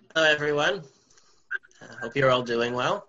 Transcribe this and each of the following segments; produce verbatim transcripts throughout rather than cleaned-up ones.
Hello, everyone. I hope you're all doing well.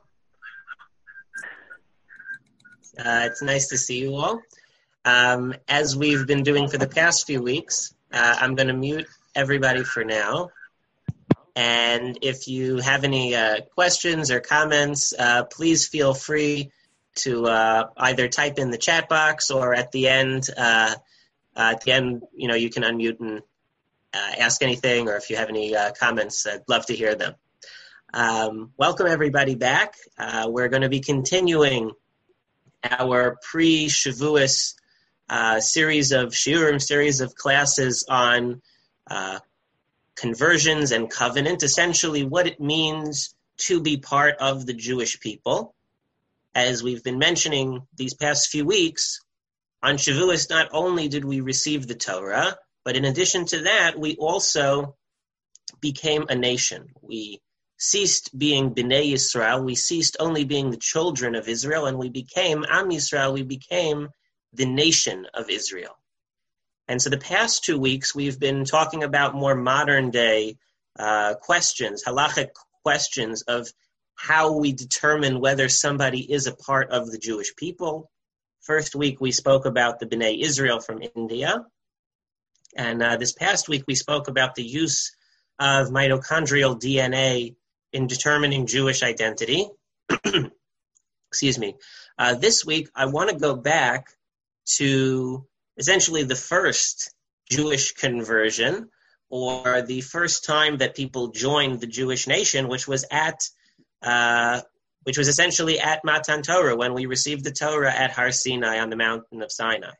Uh, it's nice to see you all. Um, as we've been doing for the past few weeks, uh, I'm going to mute everybody for now. And if you have any uh, questions or comments, uh, please feel free to uh, either type in the chat box or at the end, uh, uh, at the end, you know, you can unmute and uh, ask anything, or if you have any uh, comments, I'd love to hear them. Um, welcome everybody back. Uh, we're going to be continuing our pre-Shavuos uh, series of shiurim, series of classes on uh, conversions and covenant, essentially what it means to be part of the Jewish people. As we've been mentioning these past few weeks, on Shavuos not only did we receive the Torah, but in addition to that, we also became a nation. We ceased being Bnei Yisrael, we ceased only being the children of Israel, and we became Am Yisrael, we became the nation of Israel. And so the past two weeks, we've been talking about more modern day uh, questions, halachic questions of how we determine whether somebody is a part of the Jewish people. First week, we spoke about the Bnei Israel from India. And uh, this past week, we spoke about the use of mitochondrial D N A in determining Jewish identity. Excuse me. Uh, this week, I want to go back to essentially the first Jewish conversion, or the first time that people joined the Jewish nation, which was at, uh, which was essentially at Matan Torah, when we received the Torah at Har Sinai on the mountain of Sinai.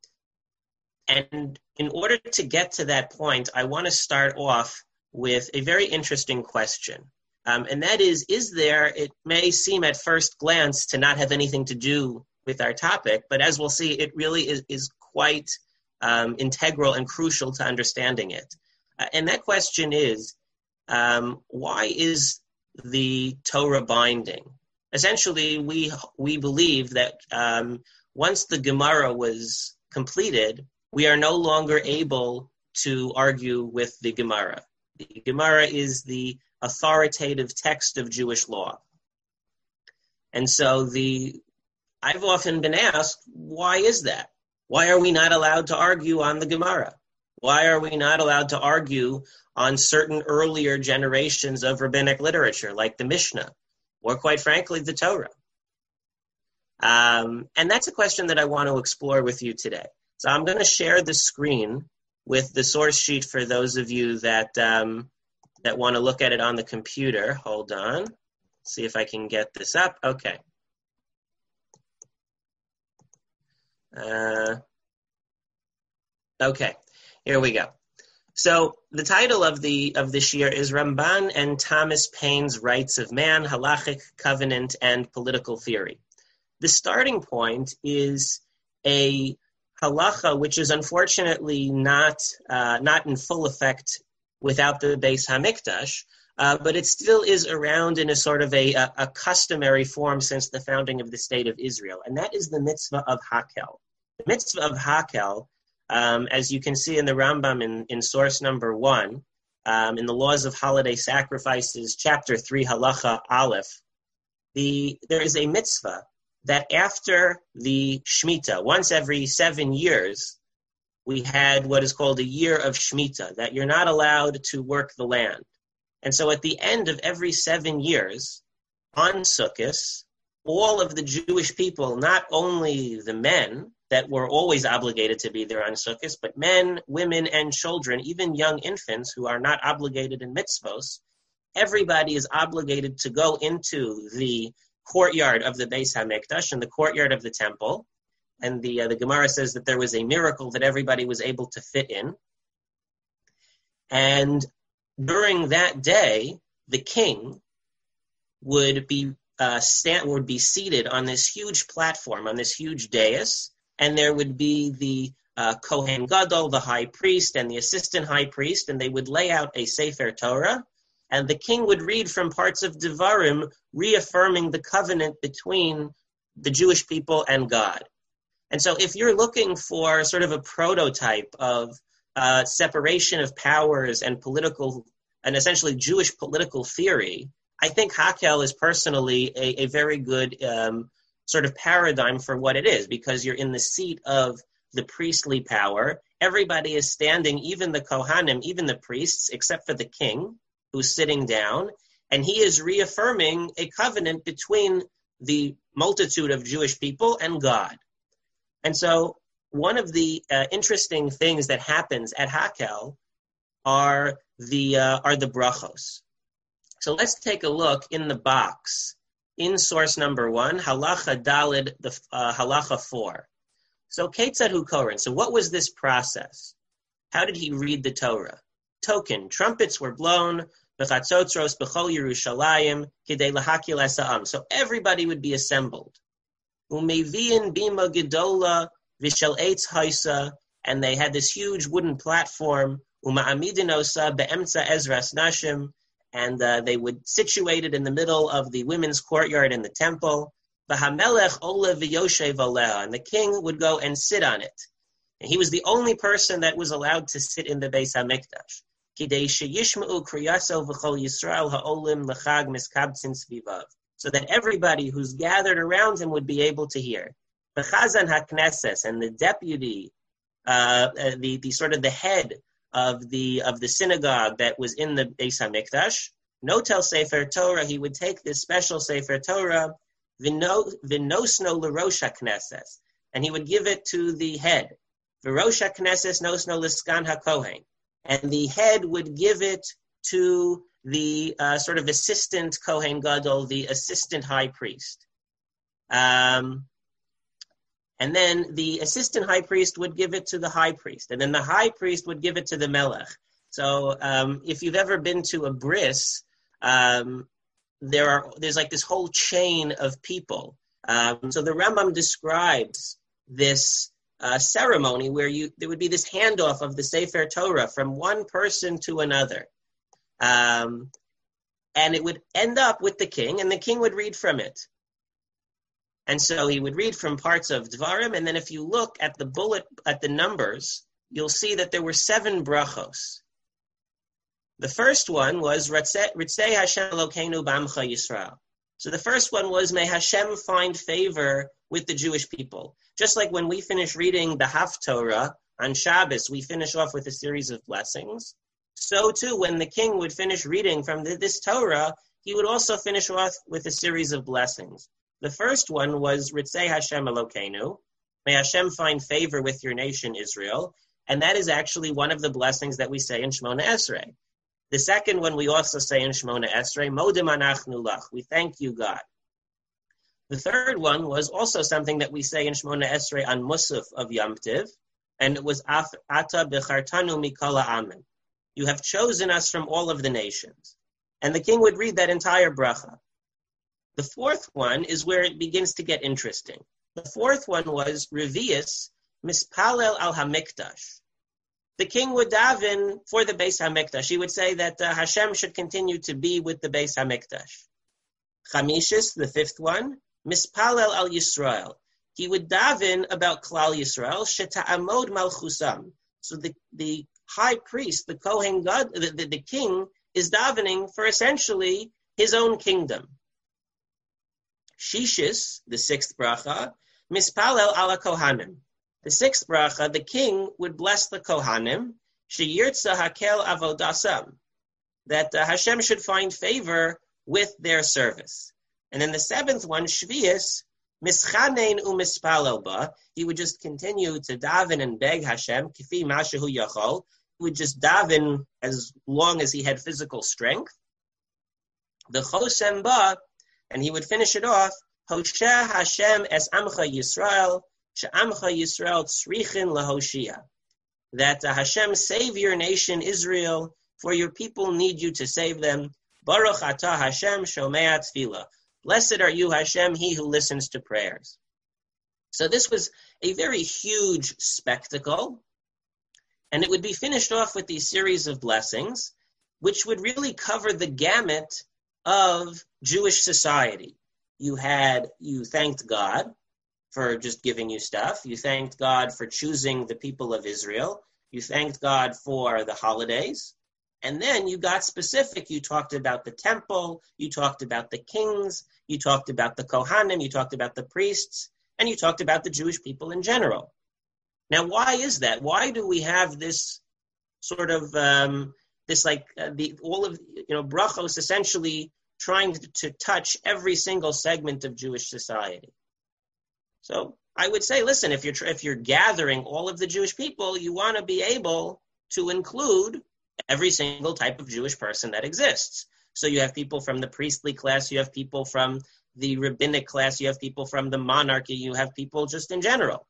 And in order to get to that point, I want to start off with a very interesting question. Um, and that is, is there, it may seem at first glance to not have anything to do with our topic, but as we'll see, it really is, is quite um, integral and crucial to understanding it. Uh, and that question is, um, why is the Torah binding? Essentially, we we believe that um, once the Gemara was completed, we are no longer able to argue with the Gemara. The Gemara is the authoritative text of Jewish law. And so the I've often been asked, why is that? Why are we not allowed to argue on the Gemara? Why are we not allowed to argue on certain earlier generations of rabbinic literature, like the Mishnah, or quite frankly, the Torah? Um, and that's a question that I want to explore with you today. So I'm going to share the screen with the source sheet for those of you that um, that want to look at it on the computer. Hold on. See if I can get this up. Okay. Uh, okay, here we go. So the title of the of this year is Ramban and Thomas Paine's Rights of Man, Halachic Covenant and Political Theory. The starting point is a halacha which is unfortunately not uh, not in full effect without the Beis Hamikdash, uh, but it still is around in a sort of a, a, a customary form since the founding of the State of Israel, and that is the mitzvah of Hakel. The mitzvah of Hakel, um, as you can see in the Rambam in, in source number one, um, in the Laws of Holiday Sacrifices, chapter three, halacha aleph, the there is a mitzvah that after the Shemitah, once every seven years, we had what is called a year of Shemitah, that you're not allowed to work the land. And so at the end of every seven years, on Sukkot, all of the Jewish people, not only the men that were always obligated to be there on Sukkot, but men, women, and children, even young infants who are not obligated in mitzvos, everybody is obligated to go into the courtyard of the Beis HaMikdash, in the courtyard of the temple. And the uh, the Gemara says that there was a miracle that everybody was able to fit in. And during that day, the king would be uh, stand, would be seated on this huge platform, on this huge dais, and there would be the uh, Kohen Gadol, the high priest, and the assistant high priest, and they would lay out a Sefer Torah, and the king would read from parts of Devarim, reaffirming the covenant between the Jewish people and God. And so if you're looking for sort of a prototype of uh, separation of powers and political an essentially Jewish political theory, I think Hakel is personally a, a very good um, sort of paradigm for what it is, because you're in the seat of the priestly power. Everybody is standing, even the Kohanim, even the priests, except for the king, who's sitting down, and he is reaffirming a covenant between the multitude of Jewish people and God. And so one of the uh, interesting things that happens at Hakel are the uh, are the brachos. So let's take a look in the box in source number one, halacha dalid, the uh, halacha four. So Ketzad hu koren. So what was this process? How did he read the Torah? Token, trumpets were blown, b'chatzotzros b'chol Yerushalayim kidei lahakil es ha'am. So everybody would be assembled. Umeviin bima gedola v'shel eitz haisa, and they had this huge wooden platform. Uma'amidin osa be'emtza ezras nashim, and uh, they would situate it in the middle of the women's courtyard in the temple. V'hamelech ola v'yoshev aleha, and the king would go and sit on it. And he was the only person that was allowed to sit in the Beis HaMikdash. Kidei sheyishma'u kriyaso v'chol Yisrael ha'olim l'chag miskabtzin svivav, so that everybody who's gathered around him would be able to hear. V'chazan ha'knesses, and the deputy, uh, uh, the, the sort of the head of the of the synagogue that was in the Beis HaMikdash, notel Sefer Torah, he would take this special Sefer Torah, v'nosno l'rosh ha'knesses, and he would give it to the head. V'rosh ha'knesses nosno l'sgan ha'kohen, and the head would give it to the uh, sort of assistant Kohen Gadol, the assistant high priest. Um, and then the assistant high priest would give it to the high priest, and then the high priest would give it to the melech. So um, if you've ever been to a bris, um, there are there's like this whole chain of people. Um, so the Rambam describes this uh, ceremony where you there would be this handoff of the Sefer Torah from one person to another. Um, and it would end up with the king, and the king would read from it. And so he would read from parts of Dvarim, and then if you look at the bullet, at the numbers, you'll see that there were seven brachos. The first one was Ritzei Hashem Elokeinu B'Amcha Yisrael. So the first one was, may Hashem find favor with the Jewish people. Just like when we finish reading the Haftorah on Shabbos, we finish off with a series of blessings. So too, when the king would finish reading from the, this Torah, he would also finish off with a series of blessings. The first one was Ritzei Hashem Elokeinu, may Hashem find favor with your nation Israel, and that is actually one of the blessings that we say in Shemona Esrei. The second one we also say in Shemona Esrei, Modem Anachnu Lach, we thank you, God. The third one was also something that we say in Shemona Esrei on Musaf of Yom Tiv, and it was Ata Bechartanu Mikala Amen. You have chosen us from all of the nations. And the king would read that entire bracha. The fourth one is where it begins to get interesting. The fourth one was Revius Mispalel al Hamikdash. The king would daven for the Beis Hamikdash. He would say that uh, Hashem should continue to be with the Beis Hamikdash. Chamishis, the fifth one, Mispalel al Yisrael. He would daven about Klal Yisrael, Sheta'amod Malchusam. So the, the high priest, the Kohen God, the, the, the king, is davening for essentially his own kingdom. Shishis, the sixth bracha, Mispalel ala Kohanim. The sixth bracha, the king would bless the Kohanim, Sheyirtza hakel avodasam, that uh, Hashem should find favor with their service. And then the seventh one, Shvius, Mischanein u'mispalel ba, he would just continue to daven and beg Hashem, kifi mashahu yachol, he would just daven as long as he had physical strength. The chosem ba, and he would finish it off, Hosheh Hashem es amcha Yisrael, she'amcha Yisrael tzrichin lahoshia, that uh, Hashem save your nation Israel, for your people need you to save them. Baruch atah Hashem shomea tefillah. Blessed are you, Hashem, he who listens to prayers. So this was a very huge spectacle, and it would be finished off with these series of blessings, which would really cover the gamut of Jewish society. You had, you thanked God for just giving you stuff. You thanked God for choosing the people of Israel. You thanked God for the holidays. And then you got specific. You talked about the temple, you talked about the kings, you talked about the Kohanim, you talked about the priests, and you talked about the Jewish people in general. Now, why is that? Why do we have this sort of, um, this like, uh, the all of, you know, brachos essentially trying to, to touch every single segment of Jewish society? So I would say, listen, if you're if you're gathering all of the Jewish people, you want to be able to include every single type of Jewish person that exists. So you have people from the priestly class, you have people from the rabbinic class, you have people from the monarchy, you have people just in general.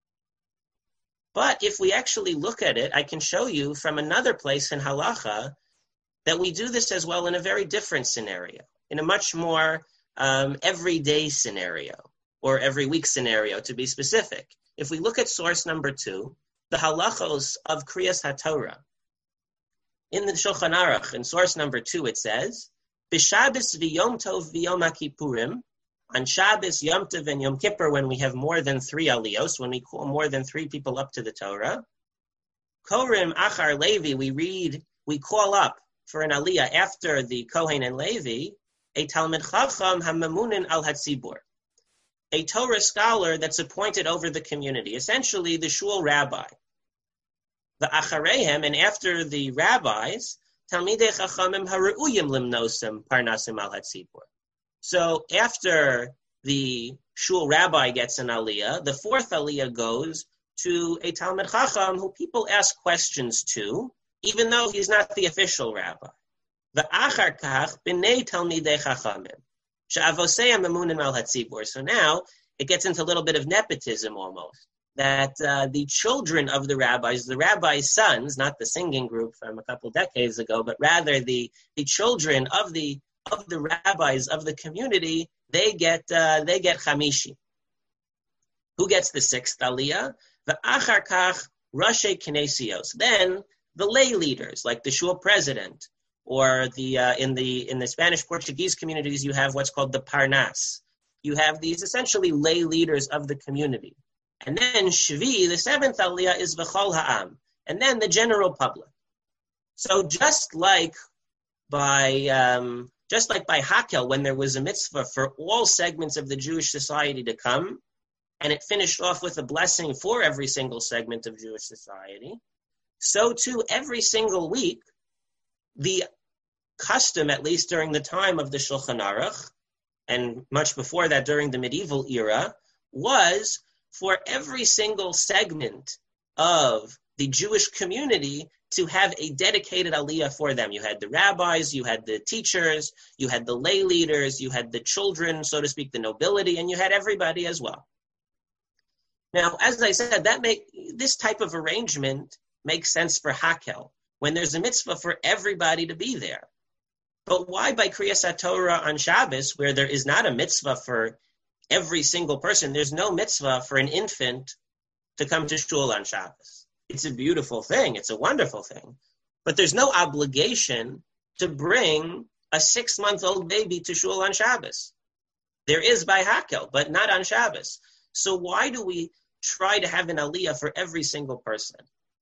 But if we actually look at it, I can show you from another place in halacha that we do this as well in a very different scenario, in a much more um, everyday scenario, or every week scenario to be specific. If we look at source number two, the halachos of Kriyas HaTorah. In the Shulchan Aruch, in source number two, it says, B'Shabbos v'Yom Tov v'Yom HaKippurim, on Shabbos, Yom Tov, and Yom Kippur, when we have more than three aliyos, when we call more than three people up to the Torah, Korim Achar Levi, we read, we call up for an aliyah after the Kohen and Levi, a Talmid Chacham HaMamunin al Hatzibur, a Torah scholar that's appointed over the community, essentially the shul rabbi. The acharehem, and after the rabbis, talmidei chachamim hareuyim limnosim parnasim al hatzibur. So after the shul rabbi gets an aliyah, the fourth aliyah goes to a talmid chacham who people ask questions to, even though he's not the official rabbi. The achar kach b'nei talmidei chachamim she'avosei mamunim al hatzibur. So now it gets into a little bit of nepotism almost. That uh, the children of the rabbis, the rabbis' sons, not the singing group from a couple decades ago, but rather the, the children of the of the rabbis of the community, they get uh, they get chamishi. Who gets the sixth aliyah? The achar kach rashi kinesios. Then the lay leaders, like the shul president, or the uh, in the in the Spanish Portuguese communities, you have what's called the parnas. You have these essentially lay leaders of the community. And then Shvi, the seventh aliyah, is V'chol ha'am, and then the general public. So just like by um, just like by Hakel, when there was a mitzvah for all segments of the Jewish society to come, and it finished off with a blessing for every single segment of Jewish society, so too every single week, the custom, at least during the time of the Shulchan Aruch, and much before that during the medieval era, was for every single segment of the Jewish community to have a dedicated aliyah for them. You had the rabbis, you had the teachers, you had the lay leaders, you had the children, so to speak, the nobility, and you had everybody as well. Now, as I said, that make this type of arrangement makes sense for Hakel, when there's a mitzvah for everybody to be there. But why by Kriyas HaTorah on Shabbos, where there is not a mitzvah for every single person? There's no mitzvah for an infant to come to shul on Shabbos. It's a beautiful thing. It's a wonderful thing. But there's no obligation to bring a six-month-old baby to shul on Shabbos. There is by Hakel, but not on Shabbos. So why do we try to have an aliyah for every single person,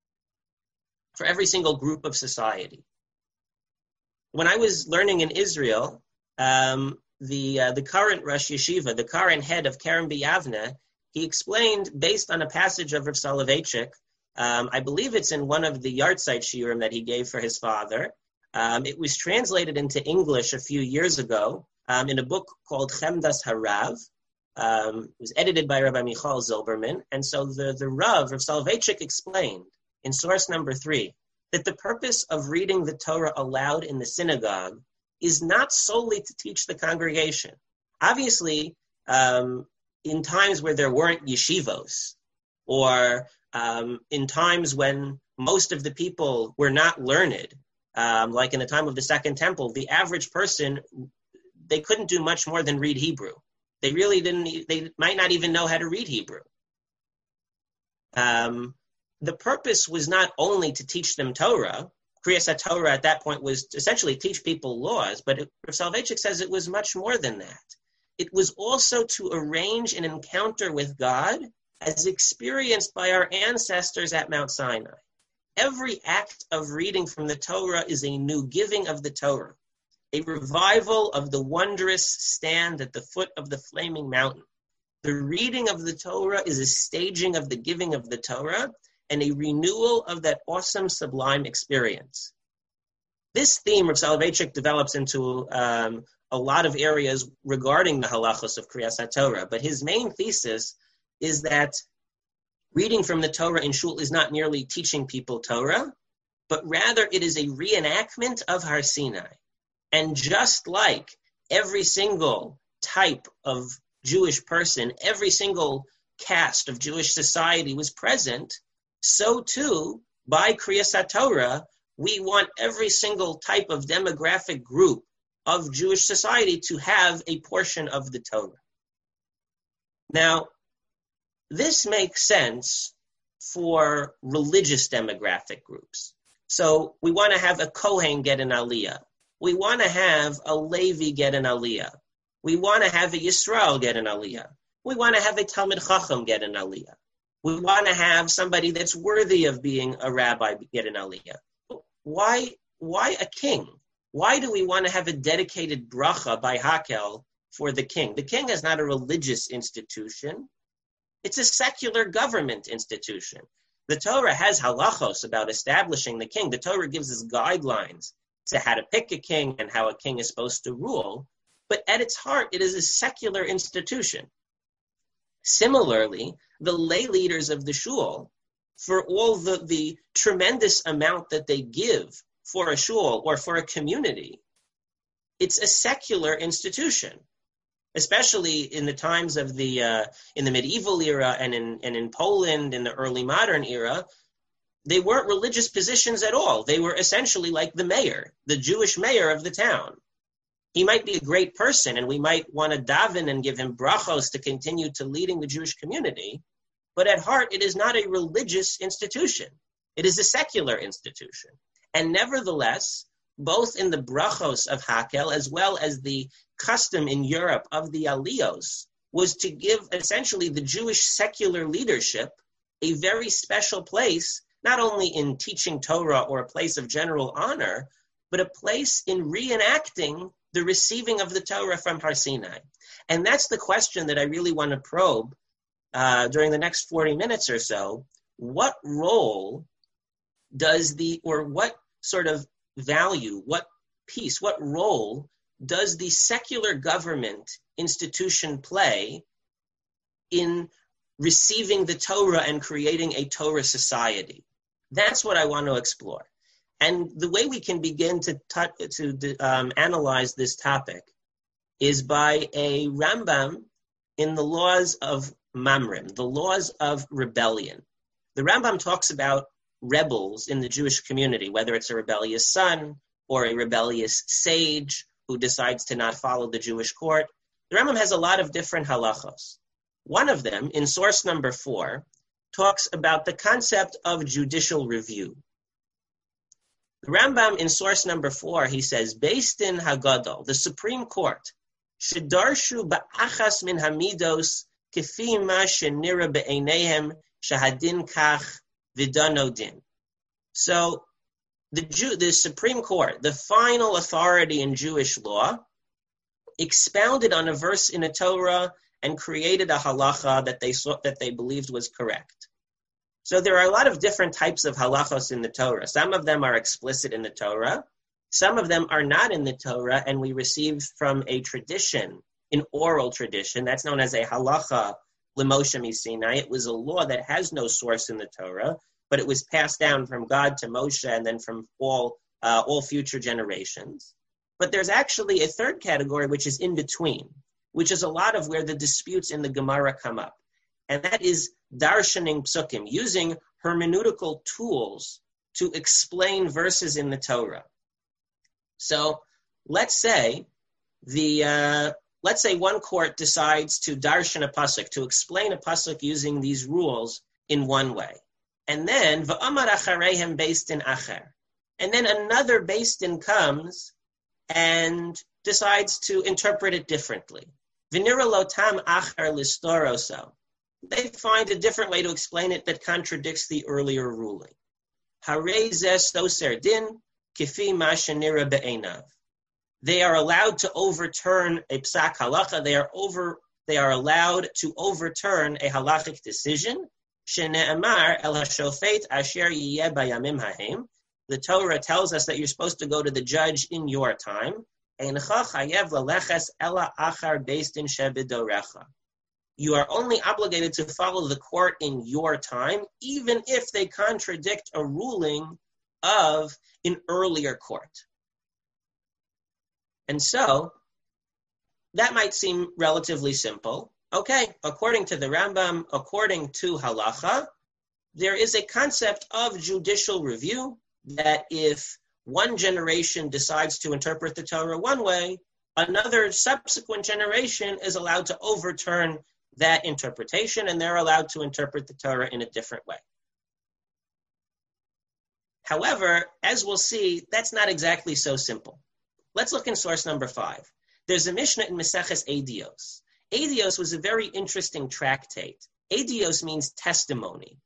for every single group of society? When I was learning in Israel, um, the uh, the current Rosh Yeshiva, the current head of Kerem B'Yavneh, he explained, based on a passage of Rav Soloveitchik, um, I believe it's in one of the Yartzeit shiurim that he gave for his father. Um, it was translated into English a few years ago um, in a book called Chemdas Harav. Um, it was edited by Rabbi Michal Zilberman. And so the, the Rav, Rav Soloveitchik, explained in source number three that the purpose of reading the Torah aloud in the synagogue is not solely to teach the congregation. Obviously, um, in times where there weren't yeshivos, or um, in times when most of the people were not learned, um, like in the time of the Second Temple, the average person, they couldn't do much more than read Hebrew. They really didn't, they might not even know how to read Hebrew. Um, the purpose was not only to teach them Torah. Kriyas HaTorah at that point was to essentially teach people laws, but Rav Soloveitchik says it was much more than that. It was also to arrange an encounter with God as experienced by our ancestors at Mount Sinai. Every act of reading from the Torah is a new giving of the Torah, a revival of the wondrous stand at the foot of the flaming mountain. The reading of the Torah is a staging of the giving of the Torah and a renewal of that awesome, sublime experience. This theme of Soloveitchik develops into um, a lot of areas regarding the halachos of Kriyas HaTorah, but his main thesis is that reading from the Torah in shul is not merely teaching people Torah, but rather it is a reenactment of Har Sinai. And just like every single type of Jewish person, every single caste of Jewish society was present, so too, by Kriyas HaTorah, we want every single type of demographic group of Jewish society to have a portion of the Torah. Now, this makes sense for religious demographic groups. So we want to have a Kohen get an Aliyah. We want to have a Levi get an Aliyah. We want to have a Yisrael get an Aliyah. We want to have a Talmid Chacham get an Aliyah. We want to have somebody that's worthy of being a rabbi get an Aliyah. Why, why a king? Why do we want to have a dedicated bracha by Hakel for the king? The king is not a religious institution. It's a secular government institution. The Torah has halachos about establishing the king. The Torah gives us guidelines to how to pick a king and how a king is supposed to rule. But at its heart, it is a secular institution. Similarly, the lay leaders of the shul, for all the, the tremendous amount that they give for a shul or for a community, it's a secular institution. Especially in the times of the uh, in the medieval era and in and in Poland in the early modern era, they weren't religious positions at all. They were essentially like the mayor, the Jewish mayor of the town. He might be a great person, and we might want to daven and give him brachos to continue to leading the Jewish community, but at heart, it is not a religious institution. It is a secular institution. And nevertheless, both in the brachos of Hakel as well as the custom in Europe of the aliyos was to give essentially the Jewish secular leadership a very special place, not only in teaching Torah or a place of general honor, but a place in reenacting the receiving of the Torah from Har Sinai. And that's the question that I really want to probe uh, during the next forty minutes or so. What role does the, or what sort of value, what piece, what role does the secular government institution play in receiving the Torah and creating a Torah society? That's what I want to explore. And the way we can begin to t- to um, analyze this topic is by a Rambam in the laws of Mamrim, the laws of rebellion. The Rambam talks about rebels in the Jewish community, whether it's a rebellious son or a rebellious sage who decides to not follow the Jewish court. The Rambam has a lot of different halachos. One of them, in source number four, talks about the concept of judicial review. The Rambam, in source number four, he says, Beis Din Hagadol, the Supreme Court, shedarshu ba'achas min hamidos kefi ma shenira be'eineihem shahadin kach vidano din. So, The, Jew, the Supreme Court, the final authority in Jewish law, expounded on a verse in a Torah and created a halacha that they saw, that they believed was correct. So there are a lot of different types of halachos in the Torah. Some of them are explicit in the Torah. Some of them are not in the Torah, and we receive from a tradition, an oral tradition. That's known as a halacha l'Moshe Sinai. It was a law that has no source in the Torah, but it was passed down from God to Moshe and then from all uh, all future generations. But there's actually a third category, which is in between, which is a lot of where the disputes in the Gemara come up. And that is darshaning psukim, using hermeneutical tools to explain verses in the Torah. So let's say the uh, let's say one court decides to darshan a pasuk, to explain a pasuk using these rules in one way. And then, v'amar achareihem beis din acher. And then another beis din comes and decides to interpret it differently. V'nira lo tam acher listoroso. They find a different way to explain it that contradicts the earlier ruling. Harei zeh stoser din kifi ma shenira be'einav. They are allowed to overturn a psak halacha. They are over. They are allowed to overturn a halachic decision. Shene'emar el hashofet asher yiyeh bayamim hahem. The Torah tells us that you're supposed to go to the judge in your time. Eincha chayev laleches ela achar beis din shebidorecha. You are only obligated to follow the court in your time, even if they contradict a ruling of an earlier court. And so, that might seem relatively simple. Okay, according to the Rambam, according to halacha, there is a concept of judicial review that if one generation decides to interpret the Torah one way, another subsequent generation is allowed to overturn that interpretation, and they're allowed to interpret the Torah in a different way. However, as we'll see, that's not exactly so simple. Let's look in source number five. There's a Mishnah in Maseches Eidios. Eidios was a very interesting tractate. Eidios means testimony.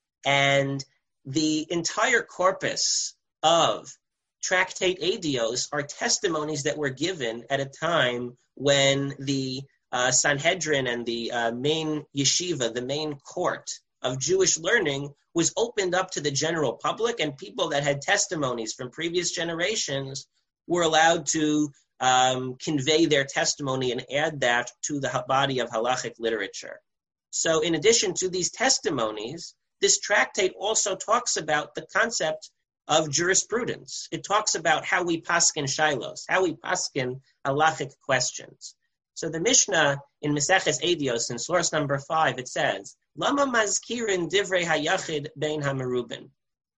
And the entire corpus of tractate Eidios are testimonies that were given at a time when the uh, Sanhedrin and the uh, main yeshiva, the main court of Jewish learning, was opened up to the general public, and people that had testimonies from previous generations were allowed to um, convey their testimony and add that to the body of halachic literature. So in addition to these testimonies, this tractate also talks about the concept of jurisprudence. It talks about how we paskin shilos, how we paskin halachic questions. So the Mishnah in Maseches Eidios, in source number five, it says, Lama mazkirin divrei hayachid bein hamerubin.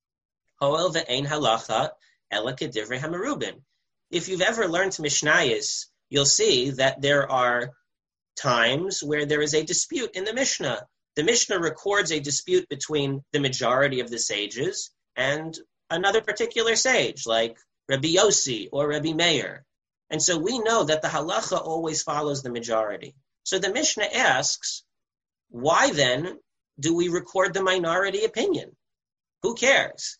Hoel ve'ein halacha ela kedivrei hamerubin. If you've ever learned Mishnayos, you'll see that there are times where there is a dispute in the Mishnah. The Mishnah records a dispute between the majority of the sages and another particular sage, like Rabbi Yossi or Rabbi Meir. And so we know that the halacha always follows the majority. So the Mishnah asks, why then do we record the minority opinion? Who cares?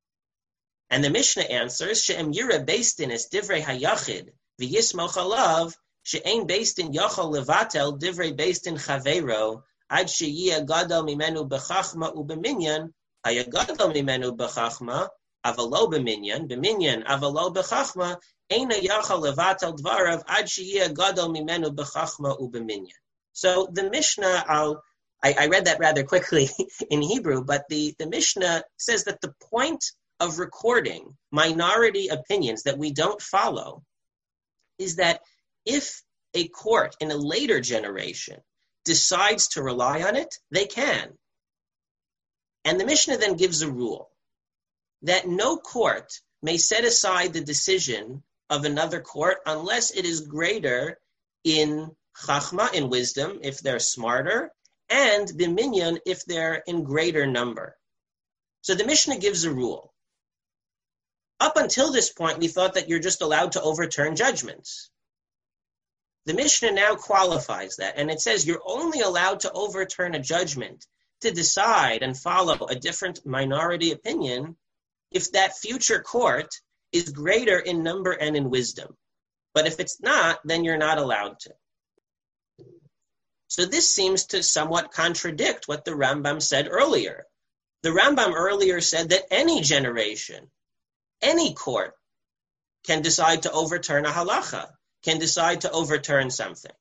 And the Mishnah answers, She'em yira based in es divrei hayachid, v'yismoch alav, she'ein based in yachol levatel divrei based in chaveiro, ad she'yia gadol mimenu b'chachma u'b'minyan, haya gadol mimenu b'chachma, avalo b'minyan, b'minyan, avalo b'chachma, eina yachol levatel dvarav, ad she'yia gadol mimenu b'chachma u'b'minyan. So the Mishnah, I'll, I, I read that rather quickly in Hebrew, but the, the Mishnah says that the point of recording minority opinions that we don't follow is that if a court in a later generation decides to rely on it, they can. And the Mishnah then gives a rule that no court may set aside the decision of another court unless it is greater in chachma, in wisdom, if they're smarter, and b'minyan, if they're in greater number. So the Mishnah gives a rule. Up until this point, we thought that you're just allowed to overturn judgments. The Mishnah now qualifies that, and it says you're only allowed to overturn a judgment to decide and follow a different minority opinion if that future court is greater in number and in wisdom. But if it's not, then you're not allowed to. So this seems to somewhat contradict what the Rambam said earlier. The Rambam earlier said that any generation, any court, can decide to overturn a halacha, can decide to overturn something.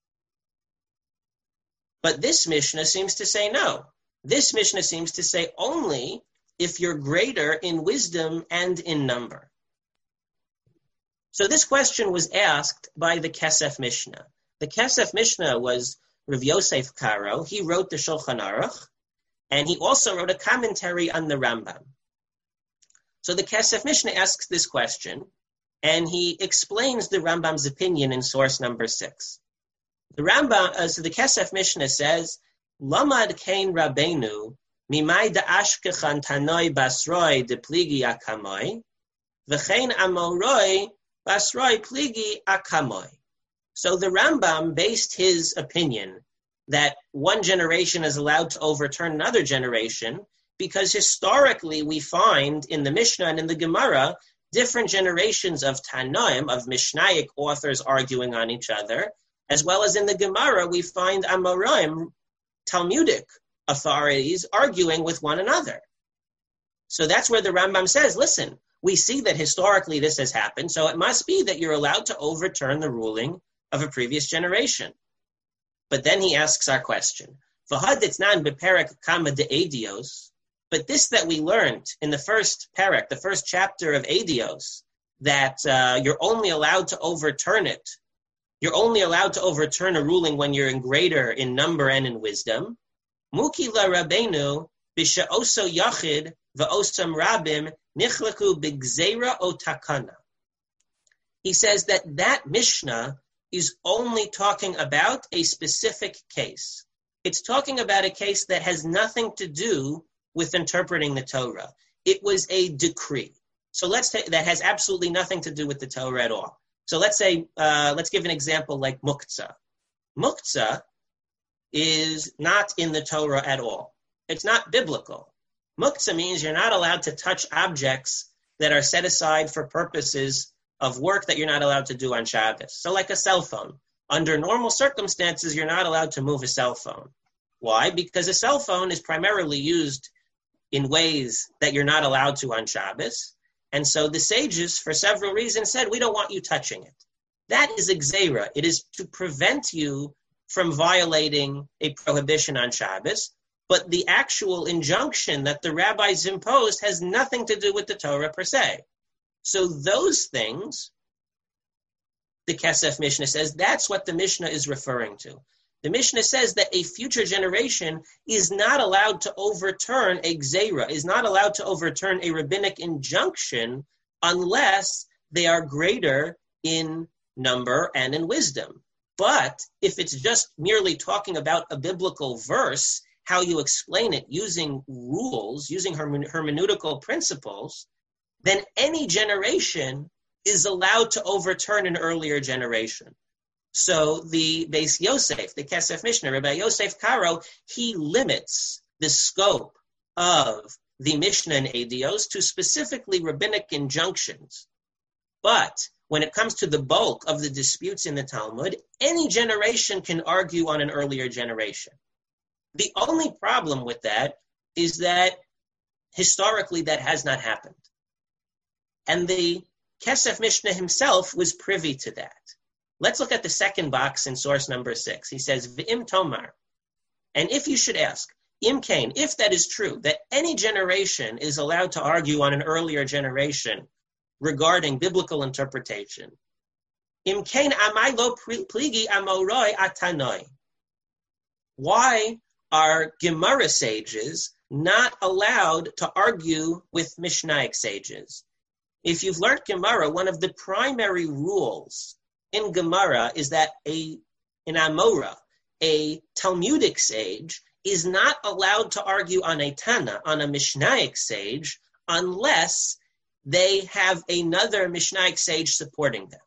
But this Mishnah seems to say no. This Mishnah seems to say only if you're greater in wisdom and in number. So this question was asked by the Kesef Mishnah. The Kesef Mishnah was Rav Yosef Karo. He wrote the Shulchan Aruch, and he also wrote a commentary on the Rambam. So the Kesef Mishnah asks this question, and he explains the Rambam's opinion in source number six. The Rambam, uh, so the Kesef Mishnah says, Lamad Kain Rabbeinu, Mimai da Ashkechan Tanoi Basroi de Pligi Akamoi, V'chein Amoroi Basroi Pligi Akamoi. So the Rambam based his opinion that one generation is allowed to overturn another generation Because historically we find in the Mishnah and in the Gemara different generations of Tanaim, of Mishnaic authors arguing on each other, as well as in the Gemara we find Amoraim, Talmudic authorities arguing with one another. So that's where the Rambam says, listen, we see that historically this has happened, so it must be that you're allowed to overturn the ruling of a previous generation. But then he asks our question, but this that we learned in the first parak, the first chapter of Eidios, that uh, you're only allowed to overturn it, you're only allowed to overturn a ruling when you're in greater in number and in wisdom. Muki la Rabbeinu b'sha'oso yachid v'osam rabim nichlaku b'gzeira o takana. He says that that Mishnah is only talking about a specific case. It's talking about a case that has nothing to do with interpreting the Torah. It was a decree. So let's take, that has absolutely nothing to do with the Torah at all. So let's say, uh, let's give an example like muktzah. Muktzah is not in the Torah at all. It's not biblical. Muktzah means you're not allowed to touch objects that are set aside for purposes of work that you're not allowed to do on Shabbos. So like a cell phone. Under normal circumstances, you're not allowed to move a cell phone. Why? Because a cell phone is primarily used in ways that you're not allowed to on Shabbos. And so the sages, for several reasons, said, we don't want you touching it. That is a gzeira. It is to prevent you from violating a prohibition on Shabbos. But the actual injunction that the rabbis imposed has nothing to do with the Torah per se. So those things, the Kesef Mishnah says, that's what the Mishnah is referring to. The Mishnah says that a future generation is not allowed to overturn a gzeira, is not allowed to overturn a rabbinic injunction unless they are greater in number and in wisdom. But if it's just merely talking about a biblical verse, how you explain it using rules, using hermen- hermeneutical principles, then any generation is allowed to overturn an earlier generation. So the Beis Yosef, the Kesef Mishnah, Rabbi Yosef Karo, he limits the scope of the Mishnah and Eidios to specifically rabbinic injunctions. But when it comes to the bulk of the disputes in the Talmud, any generation can argue on an earlier generation. The only problem with that is that historically that has not happened. And the Kesef Mishnah himself was privy to that. Let's look at the second box in source number six. He says, V'im Tomar. And if you should ask, Im Kain, if that is true, that any generation is allowed to argue on an earlier generation regarding biblical interpretation, Im Kain amai lo pligi amoroi atanoi. Why are Gemara sages not allowed to argue with Mishnaic sages? If you've learned Gemara, one of the primary rules in Gemara is that a an Amora, a Talmudic sage, is not allowed to argue on a Tana, on a Mishnaic sage, unless they have another Mishnaic sage supporting them.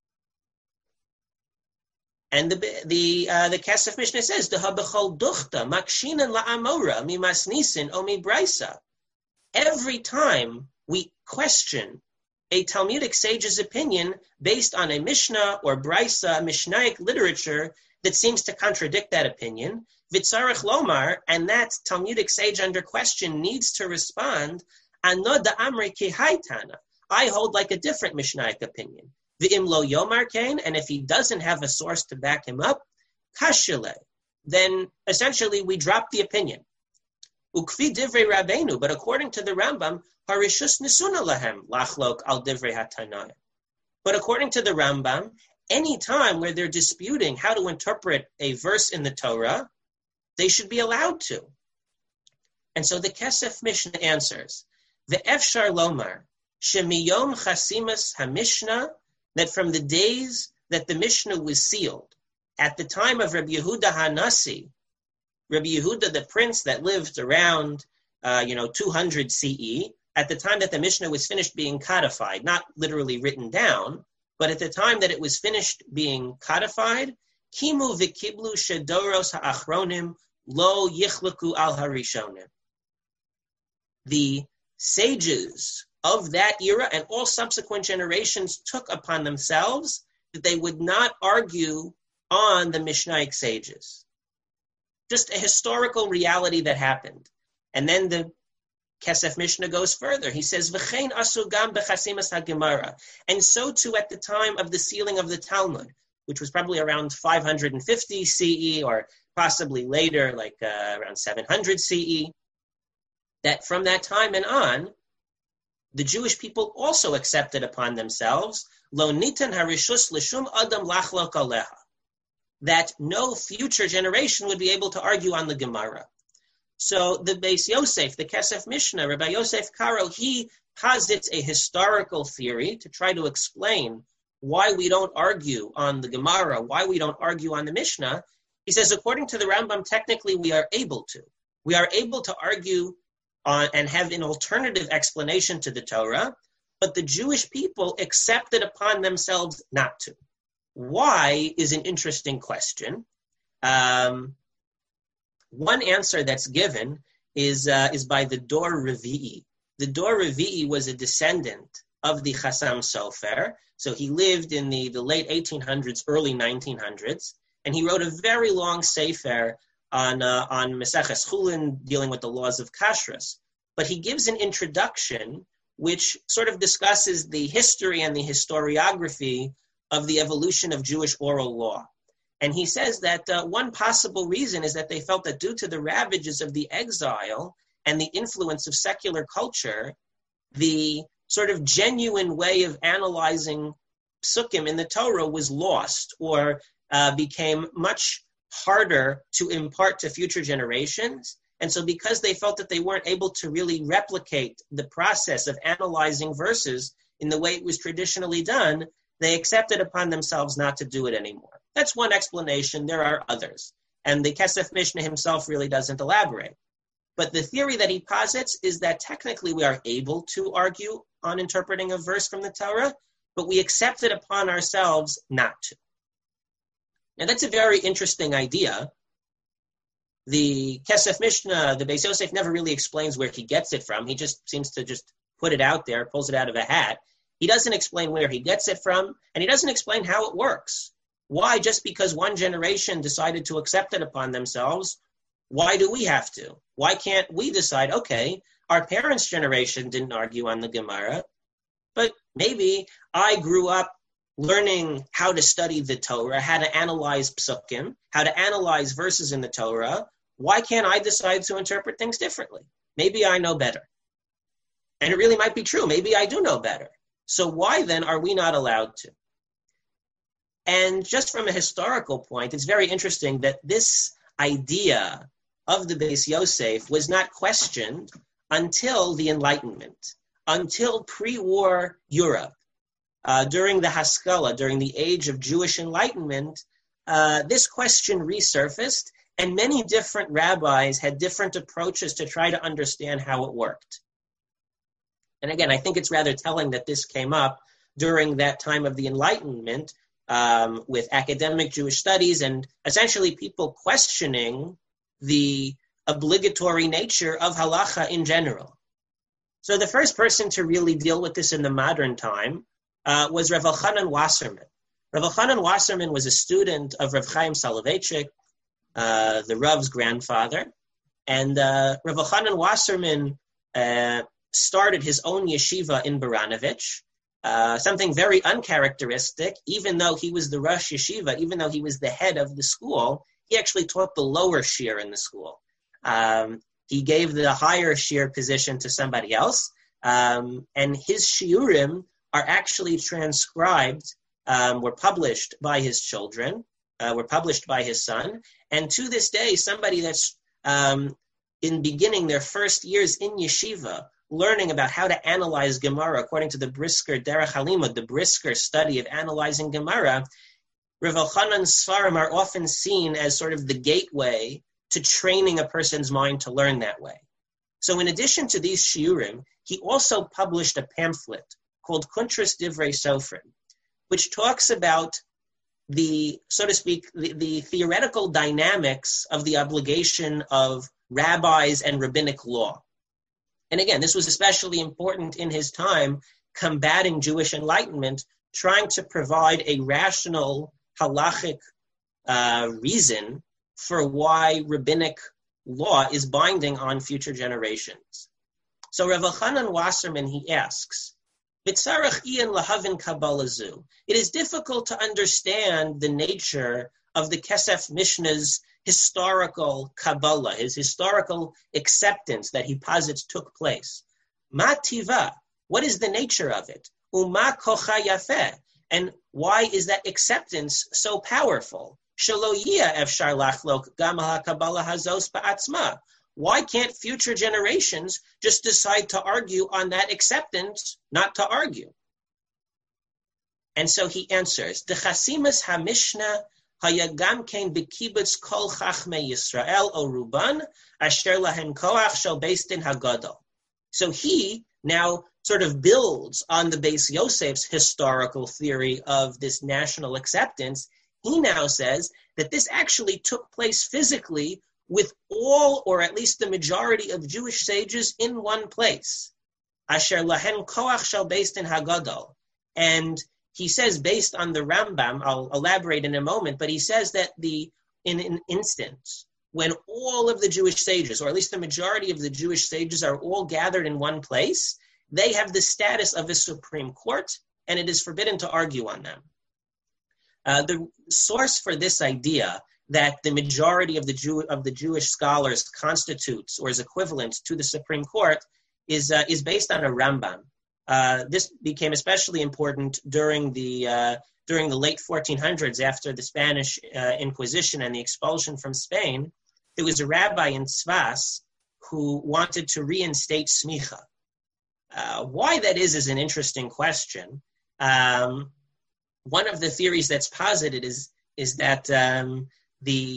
And the the uh, the Kesef Mishnah says, "The habechol duchta makshinan la'amora mimasnisin o mibraisa." Every time we question a Talmudic sage's opinion based on a Mishnah or Braisa, Mishnaic literature that seems to contradict that opinion, Vitzarech Lomar, and that Talmudic sage under question needs to respond, Anod Amri Kihaitana. I hold like a different Mishnaic opinion. V'im lo Yomar Kain, and if he doesn't have a source to back him up, Kashile, then essentially we drop the opinion. Ukfi divrei Rabbeinu, but according to the Rambam, harishus nisuna lahem lachlok al divrei hatanayim. But according to the Rambam, any time where they're disputing how to interpret a verse in the Torah, they should be allowed to. And so the Kesef Mishnah answers, Ve'efshar lomar shemiyom chasimas hamishna, that from the days that the Mishnah was sealed, at the time of Rabbi Yehuda HaNasi, Rabbi Yehuda, the prince that lived around, uh, you know, two hundred C E, at the time that the Mishnah was finished being codified, not literally written down, but at the time that it was finished being codified, Kimu v'kiblu shedoros ha'achronim lo yichlaku al harishonim. the sages of that era and all subsequent generations took upon themselves that they would not argue on the Mishnaic sages. Just a historical reality that happened. And then the Kesef Mishnah goes further. He says, "V'chein asu gam b'chasimas haGemara," and so too at the time of the sealing of the Talmud, which was probably around five hundred fifty C E or possibly later, like uh, around seven hundred C E. That from that time and on, the Jewish people also accepted upon themselves lo nitan harishus l'shum adam lachlok aleha, that no future generation would be able to argue on the Gemara. So the Beis Yosef, the Kesef Mishnah, Rabbi Yosef Karo, he posits a historical theory to try to explain why we don't argue on the Gemara, why we don't argue on the Mishnah. He says, according to the Rambam, technically we are able to. We are able to argue on, and have an alternative explanation to the Torah, but the Jewish people accepted upon themselves not to. Why is an interesting question. Um, one answer that's given is uh, is by the Dor Revi'i. The Dor Revi'i was a descendant of the Chassam Sofer, so he lived in the, the late eighteen hundreds, early nineteen hundreds, and he wrote a very long sefer on uh, on Maseches Chulin dealing with the laws of kashrus. But he gives an introduction which sort of discusses the history and the historiography of the evolution of Jewish oral law. And he says that uh, one possible reason is that they felt that due to the ravages of the exile and the influence of secular culture, the sort of genuine way of analyzing psukim in the Torah was lost or uh, became much harder to impart to future generations. And so because they felt that they weren't able to really replicate the process of analyzing verses in the way it was traditionally done, they accepted upon themselves not to do it anymore. That's one explanation. There are others. And the Kesef Mishnah himself really doesn't elaborate. But the theory that he posits is that technically we are able to argue on interpreting a verse from the Torah, but we accept it upon ourselves not to. Now that's a very interesting idea. The Kesef Mishnah, the Beis Yosef never really explains where he gets it from. He just seems to just put it out there, pulls it out of a hat. He doesn't explain where he gets it from, and he doesn't explain how it works. Why, just because one generation decided to accept it upon themselves, why do we have to? Why can't we decide, okay, our parents' generation didn't argue on the Gemara, but maybe I grew up learning how to study the Torah, how to analyze psukim, how to analyze verses in the Torah. Why can't I decide to interpret things differently? Maybe I know better. And it really might be true. Maybe I do know better. So why then are we not allowed to? And just from a historical point, it's very interesting that this idea of the Beis Yosef was not questioned until the Enlightenment, until pre-war Europe. Uh, during the Haskalah, during the age of Jewish Enlightenment, uh, this question resurfaced, and many different rabbis had different approaches to try to understand how it worked. And again, I think it's rather telling that this came up during that time of the Enlightenment um, with academic Jewish studies and essentially people questioning the obligatory nature of halacha in general. So the first person to really deal with this in the modern time uh, was Rav Elchanan Wasserman. Rav Elchanan Wasserman was a student of Rav Chaim Soloveitchik, uh, the Rav's grandfather. And uh, Rav Elchanan Wasserman uh, started his own yeshiva in Baranovich, uh, something very uncharacteristic. Even though he was the Rosh Yeshiva, even though he was the head of the school, he actually taught the lower shir in the school. Um, he gave the higher shir position to somebody else, um, and his shiurim are actually transcribed, um, were published by his children, uh, were published by his son, and to this day, somebody that's um, in beginning their first years in yeshiva, learning about how to analyze Gemara according to the Brisker Derech Halimud, the Brisker study of analyzing Gemara, Rav Elchanan's Sfarim are often seen as sort of the gateway to training a person's mind to learn that way. So in addition to these shiurim, he also published a pamphlet called Kuntras Divrei Sofrim, which talks about the, so to speak, the, the theoretical dynamics of the obligation of rabbis and rabbinic law. And again, this was especially important in his time, combating Jewish enlightenment, trying to provide a rational halachic uh, reason for why rabbinic law is binding on future generations. So Rav Elchanan Wasserman, he asks, it is difficult to understand the nature of the Kesef Mishnah's historical Kabbalah, his historical acceptance that he posits took place. Ma tiva, what is the nature of it? Uma kocha yafeh, and why is that acceptance so powerful? Shelo yia efshar lachlok gam ha-Kabbalah hazos ba'atzma. Why can't future generations just decide to argue on that acceptance, not to argue? And so he answers, the Chasimas HaMishnah hayagam kein b'kibbutz kol chachmei Yisrael o ruban asher lahen koach shel beis din hagadol. So he now sort of builds on the Beis Yosef's historical theory of this national acceptance. He now says that this actually took place physically with all, or at least the majority of Jewish sages in one place. Asher lahen koach shel beis din hagadol. And he says, based on the Rambam, I'll elaborate in a moment, but he says that the in an instance when all of the Jewish sages, or at least the majority of the Jewish sages, are all gathered in one place, they have the status of a Supreme Court, and it is forbidden to argue on them. Uh, the source for this idea that the majority of the Jew of the Jewish scholars constitutes or is equivalent to the Supreme Court is uh, is based on a Rambam. Uh, this became especially important during the uh, during the late fourteen hundreds, after the Spanish uh, Inquisition and the expulsion from Spain. There was a rabbi in Tzfas who wanted to reinstate smicha. Uh, why that is is an interesting question. Um, one of the theories that's posited is is that um, the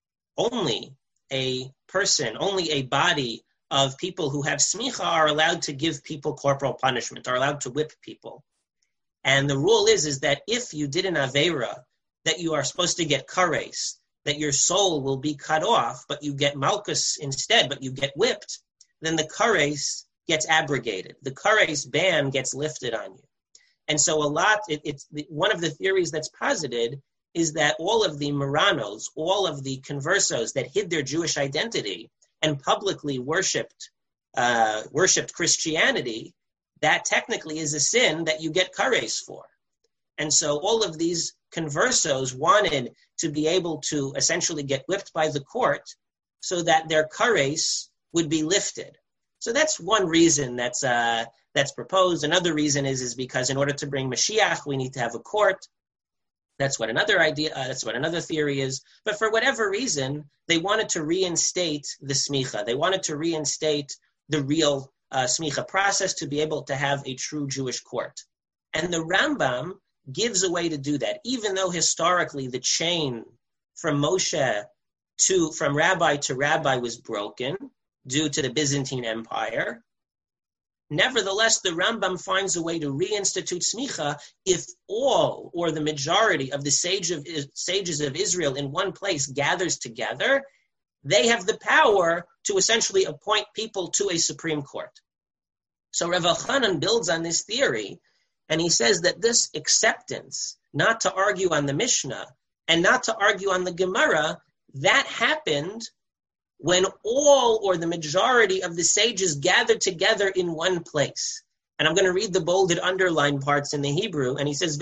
only a person, only a body of people who have smicha are allowed to give people corporal punishment, are allowed to whip people. And the rule is, is that if you did an aveira, that you are supposed to get kares, that your soul will be cut off, but you get malchus instead, but you get whipped, then the kares gets abrogated. The kares ban gets lifted on you. And so a lot, it, it's one of the theories that's posited is that all of the Maranos, all of the conversos that hid their Jewish identity and publicly worshipped uh, worshipped Christianity, that technically is a sin that you get kares for. And so all of these conversos wanted to be able to essentially get whipped by the court so that their kares would be lifted. So that's one reason that's uh, that's proposed. Another reason is, is because in order to bring Mashiach, we need to have a court. That's what another idea, uh, that's what another theory is. But for whatever reason, they wanted to reinstate the smicha. They wanted to reinstate the real uh, smicha process to be able to have a true Jewish court. And the Rambam gives a way to do that, even though historically the chain from Moshe to, from rabbi to rabbi was broken due to the Byzantine Empire. Nevertheless, the Rambam finds a way to reinstitute smicha if all or the majority of the sage of, sages of Israel in one place gathers together. They have the power to essentially appoint people to a Supreme Court. So Rav Elchanan builds on this theory, and he says that this acceptance, not to argue on the Mishnah and not to argue on the Gemara, that happened when all or the majority of the sages gathered together in one place. And I'm going to read the bolded underlined parts in the Hebrew. And he says,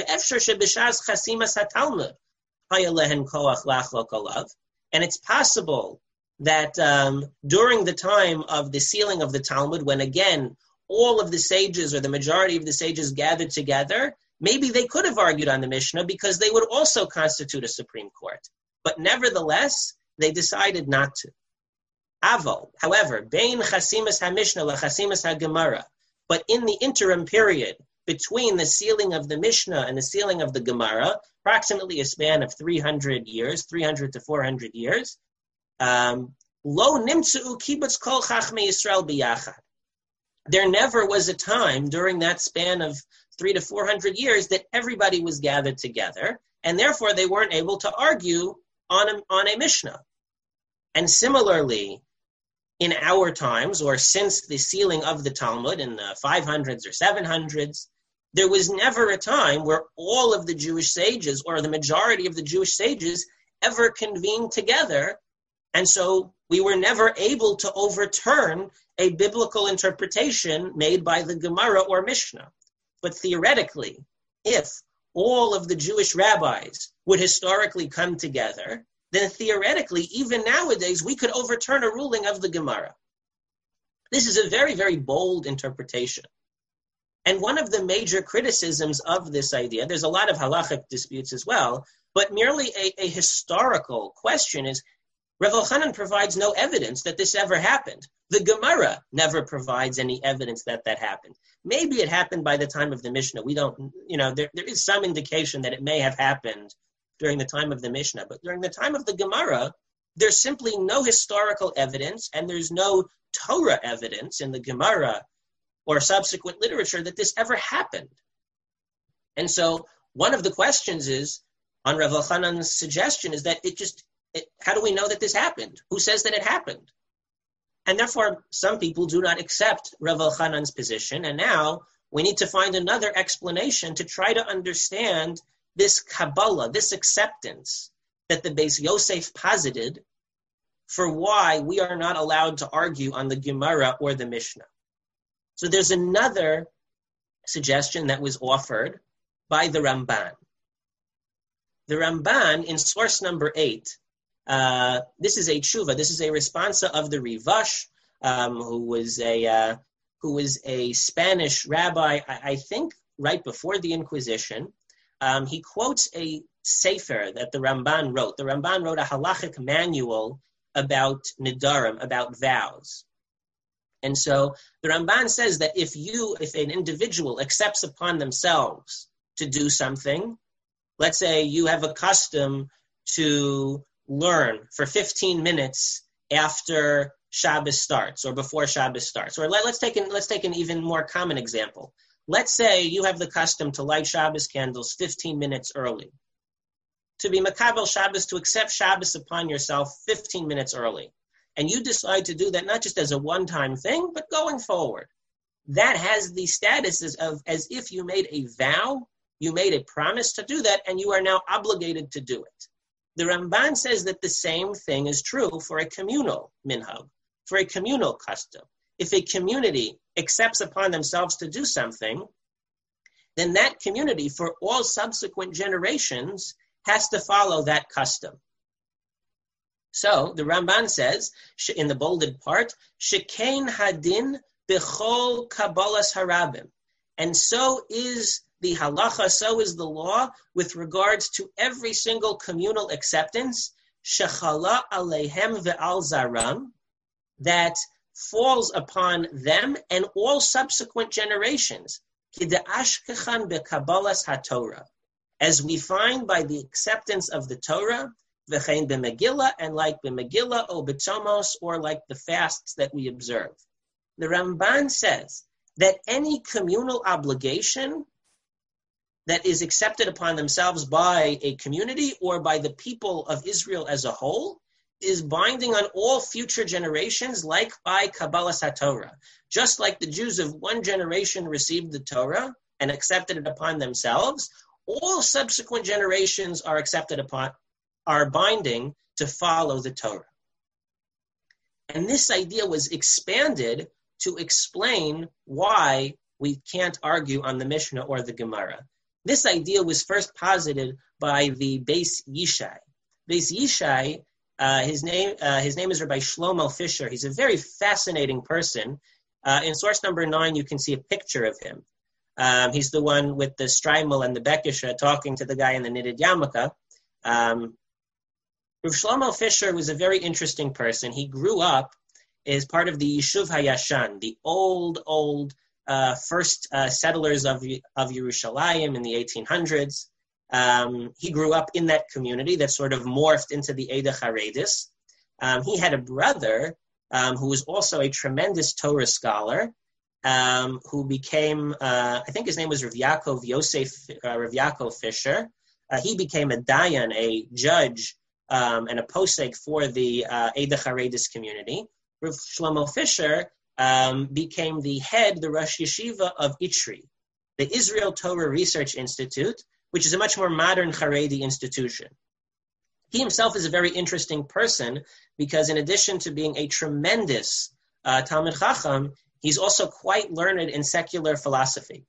and it's possible that um, during the time of the sealing of the Talmud, when again, all of the sages or the majority of the sages gathered together, maybe they could have argued on the Mishnah because they would also constitute a Supreme Court. But nevertheless, they decided not to. Avo, however, bein chasimas ha-Mishnah la-chasimas ha-Gemara, but in the interim period between the sealing of the Mishnah and the sealing of the Gemara, approximately a span of three hundred years, three hundred to four hundred years, um, lo nimtzu kibbutz kol chachmei Yisrael biyachad. There never was a time during that span of three to four hundred years that everybody was gathered together, and therefore they weren't able to argue on a, on a Mishnah. And similarly, in our times, or since the sealing of the Talmud in the five hundreds or seven hundreds, there was never a time where all of the Jewish sages, or the majority of the Jewish sages, ever convened together. And so we were never able to overturn a biblical interpretation made by the Gemara or Mishnah. But theoretically, if all of the Jewish rabbis would historically come together, then theoretically, even nowadays, we could overturn a ruling of the Gemara. This is a very, very bold interpretation. And one of the major criticisms of this idea, there's a lot of halachic disputes as well, but merely a, a historical question is, Rav Elchanan provides no evidence that this ever happened. The Gemara never provides any evidence that that happened. Maybe it happened by the time of the Mishnah. We don't, you know, there, there is some indication that it may have happened during the time of the Mishnah. But during the time of the Gemara, there's simply no historical evidence, and there's no Torah evidence in the Gemara or subsequent literature that this ever happened. And so one of the questions is, on Rav Elchanan's suggestion, is that it just, it, how do we know that this happened? Who says that it happened? And therefore, some people do not accept Rav Elchanan's position, and now we need to find another explanation to try to understand this Kabbalah, this acceptance that the Beis Yosef posited for why we are not allowed to argue on the Gemara or the Mishnah. So there's another suggestion that was offered by the Ramban. The Ramban, in source number eight, uh, this is a tshuva, this is a responsa of the Rivash, um, who was a uh, who was a Spanish rabbi, I, I think right before the Inquisition. Um, he quotes a sefer that the Ramban wrote. The Ramban wrote a halachic manual about nidarim, about vows. And so the Ramban says that if you, if an individual accepts upon themselves to do something, let's say you have a custom to learn for fifteen minutes after Shabbos starts or before Shabbos starts. Or let, let's take an, let's take an even more common example. Let's say you have the custom to light Shabbos candles fifteen minutes early. To be makabel Shabbos, to accept Shabbos upon yourself fifteen minutes early. And you decide to do that not just as a one-time thing, but going forward. That has the status of as if you made a vow, you made a promise to do that, and you are now obligated to do it. The Ramban says that the same thing is true for a communal minhag, for a communal custom. If a community accepts upon themselves to do something, then that community, for all subsequent generations, has to follow that custom. So the Ramban says, in the bolded part, Shekain hadin b'chol kabbalas harabim. And so is the halacha, so is the law with regards to every single communal acceptance, shechala aleihem ve'al zaram, that falls upon them and all subsequent generations, kid'ashkechan be'kabbalas haTorah, as we find by the acceptance of the Torah, v'chein b'Megillah, and like b'Megillah or b'Tzomos, or like the fasts that we observe. The Ramban says that any communal obligation that is accepted upon themselves by a community or by the people of Israel as a whole is binding on all future generations, like by Kabbalas HaTorah. Just like the Jews of one generation received the Torah and accepted it upon themselves, all subsequent generations are accepted upon, are binding to follow the Torah. And this idea was expanded to explain why we can't argue on the Mishnah or the Gemara. This idea was first posited by the Beis Yishai. Beis Yishai, uh, his name uh, his name is Rabbi Shlomo Fisher. He's a very fascinating person. Uh, in source number nine, you can see a picture of him. Um, he's the one with the Streimel and the Bekisha talking to the guy in the knitted yarmulke. Um, Rav Shlomo Fisher was a very interesting person. He grew up as part of the Yishuv HaYashan, the old, old uh, first uh, settlers of, of Yerushalayim in the eighteen hundreds. Um, he grew up in that community that sort of morphed into the Eida Charedis. Um, he had a brother um, who was also a tremendous Torah scholar, um, who became, uh, I think his name was Rav Yaakov Yosef, uh, Rav Yaakov Fisher. Uh, he became a dayan, a judge, um, and a posek for the uh, Eida Charedis community. Rav Shlomo Fisher um, became the head, the Rosh Yeshiva of I T R I, the Israel Torah Research Institute, which is a much more modern Haredi institution. He himself is a very interesting person because in addition to being a tremendous uh, Talmid Chacham, he's also quite learned in secular philosophy.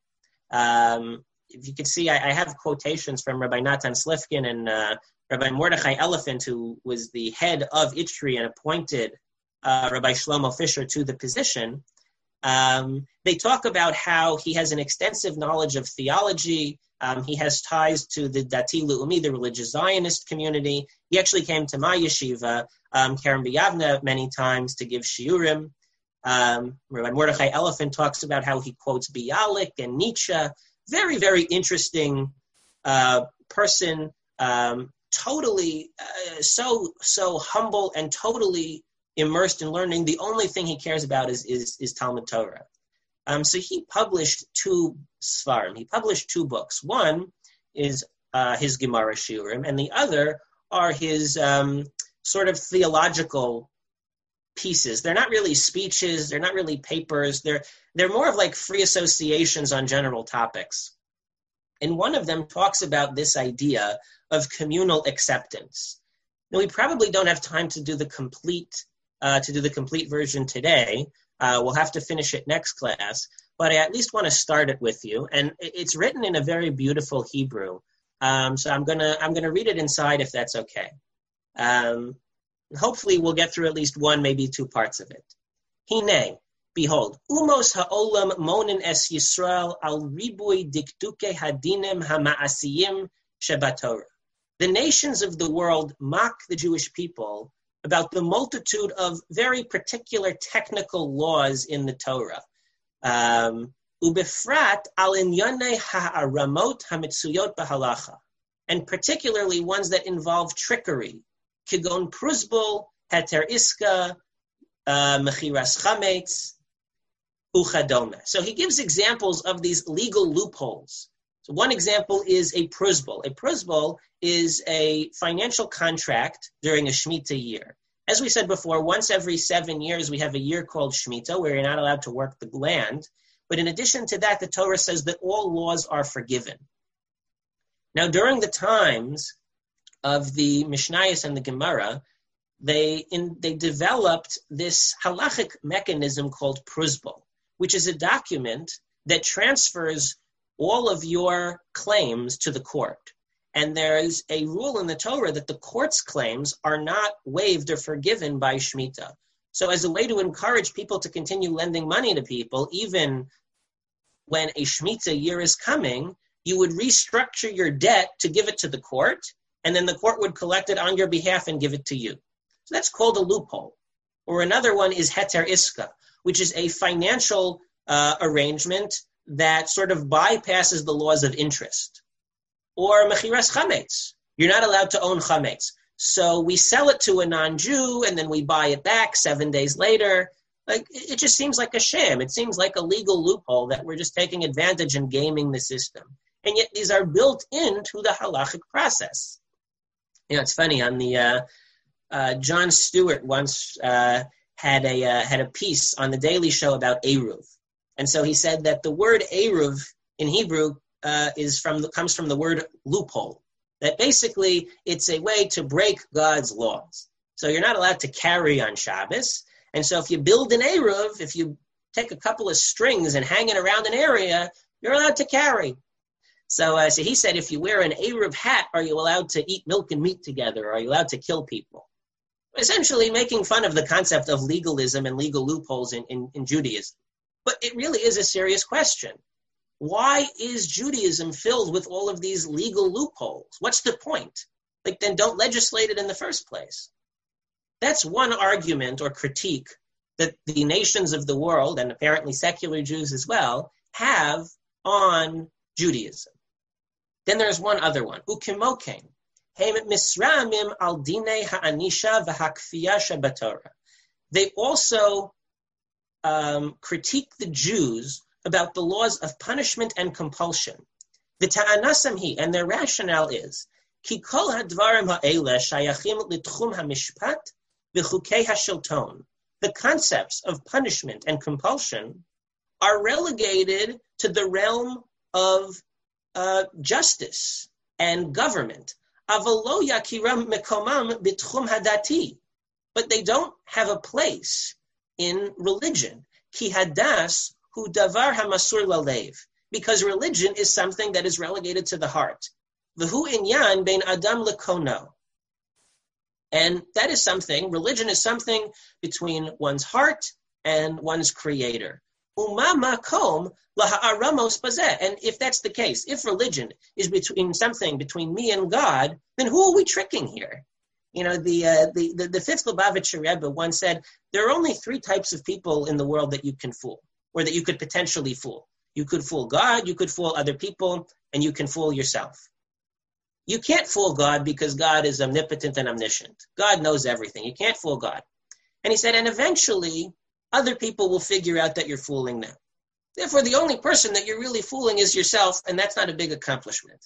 Um, if you can see, I, I have quotations from Rabbi Natan Slifkin and uh, Rabbi Mordechai Elephant, who was the head of I T R I and appointed uh, Rabbi Shlomo Fisher to the position. Um, they talk about how he has an extensive knowledge of theology. Um, he has ties to the Dati Le'umi, the religious Zionist community. He actually came to my yeshiva, um, Kerem B'Yavne, many times to give shiurim. Um, Rabbi Mordechai Elephant talks about how he quotes Bialik and Nietzsche. Very, very interesting uh, person, um, totally uh, so so humble and totally immersed in learning. The only thing he cares about is is, is Talmud Torah. Um, so he published two Sfarim. He published two books. One is uh, his Gemara Shiurim, and the other are his um, sort of theological pieces. They're not really speeches. They're not really papers. They're they're more of like free associations on general topics. And one of them talks about this idea of communal acceptance. Now, we probably don't have time to do the complete uh, to do the complete version today. Uh, we'll have to finish it next class, but I at least want to start it with you. And it's written in a very beautiful Hebrew, um, so I'm gonna I'm gonna read it inside if that's okay. Um, hopefully, we'll get through at least one, maybe two parts of it. Hine, behold, umos ha'olam monin es Yisrael al ribui dikduke hadinim hama'asiyim shebatorah. The nations of the world mock the Jewish people about the multitude of very particular technical laws in the Torah. Um, Ubefrat al inyonei ha'aramot hamitzuyot b'halacha, and particularly ones that involve trickery, kigon pruzbul, heter iska, uh, mechiras chametz, uchadome. So he gives examples of these legal loopholes. So one example is a pruzbul. A pruzbul is a financial contract during a Shemitah year. As we said before, once every seven years, we have a year called Shemitah, where you're not allowed to work the land. But in addition to that, the Torah says that all laws are forgiven. Now, during the times of the Mishnayos and the Gemara, they in, they developed this halachic mechanism called pruzbul, which is a document that transfers all of your claims to the court. And there's a rule in the Torah that the court's claims are not waived or forgiven by Shemitah. So as a way to encourage people to continue lending money to people, even when a Shemitah year is coming, you would restructure your debt to give it to the court, and then the court would collect it on your behalf and give it to you. So that's called a loophole. Or another one is heter iska, which is a financial uh, arrangement that sort of bypasses the laws of interest. Or mechiras chametz. You're not allowed to own chametz. So we sell it to a non-Jew, and then we buy it back seven days later. Like, it just seems like a sham. It seems like a legal loophole that we're just taking advantage and gaming the system. And yet these are built into the halachic process. You know, it's funny, on the uh, uh, Jon Stewart once uh, had a uh, had a piece on the Daily Show about Eruv. And so he said that the word Eruv in Hebrew uh, is from the, comes from the word loophole. That basically it's a way to break God's laws. So you're not allowed to carry on Shabbos. And so if you build an Eruv, if you take a couple of strings and hang it around an area, you're allowed to carry. So, uh, so he said, if you wear an Eruv hat, are you allowed to eat milk and meat together? Are you allowed to kill people? Essentially making fun of the concept of legalism and legal loopholes in, in, in Judaism. But it really is a serious question. Why is Judaism filled with all of these legal loopholes? What's the point? Like, then don't legislate it in the first place. That's one argument or critique that the nations of the world, and apparently secular Jews as well, have on Judaism. Then there's one other one. Ukimokein. Misramim al dine ha'anisha v'hakfiya shebatorah. They also um, critique the Jews about the laws of punishment and compulsion. V'ta'anasam hi, and their rationale is, ki kol hadvarim ha'ele shayachim litchum ha'mishpat v'chukei ha'shilton the concepts of punishment and compulsion are relegated to the realm of uh, justice and government. Avalo yakiram mekomam bitchum hadati, but they don't have a place in religion. Ki hadas hu davar hamasur lalev, because religion is something that is relegated to the heart. V'hu inyan bein adam lekono, and that is something. Religion is something between one's heart and one's creator. Uma makom laha'aramos bazeh. And if that's the case, if religion is between something between me and God, then who are we tricking here? You know, the uh, the, the the fifth Lubavitcher Rebbe once said, there are only three types of people in the world that you can fool, or that you could potentially fool. You could fool God, you could fool other people, and you can fool yourself. You can't fool God because God is omnipotent and omniscient. God knows everything. You can't fool God. And he said, and eventually, other people will figure out that you're fooling them. Therefore, the only person that you're really fooling is yourself, and that's not a big accomplishment.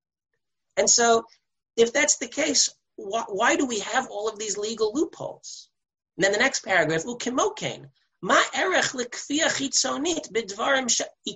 And so, if that's the case, why, why do we have all of these legal loopholes? And then the next paragraph, ukimokein, ma erech lekfia chitzonit bidvarim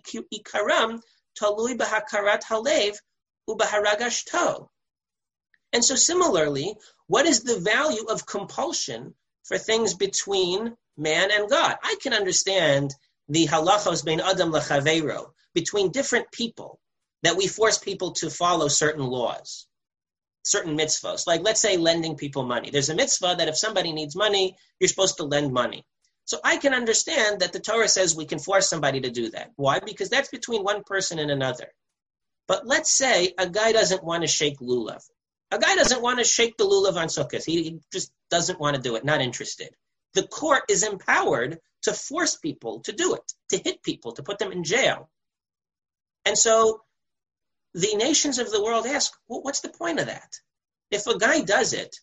ikaram talui bahakarat halev ubaharagashto. And so similarly, what is the value of compulsion for things between man and God? I can understand the halachos bein adam lechaveiro, between different people, that we force people to follow certain laws, certain mitzvahs. Like, let's say, lending people money. There's a mitzvah that if somebody needs money, you're supposed to lend money. So I can understand that the Torah says we can force somebody to do that. Why? Because that's between one person and another. But let's say a guy doesn't want to shake lulav. A guy doesn't want to shake the lulav on Sukkot. He just doesn't want to do it, not interested. The court is empowered to force people to do it, to hit people, to put them in jail. And so the nations of the world ask, well, what's the point of that? If a guy does it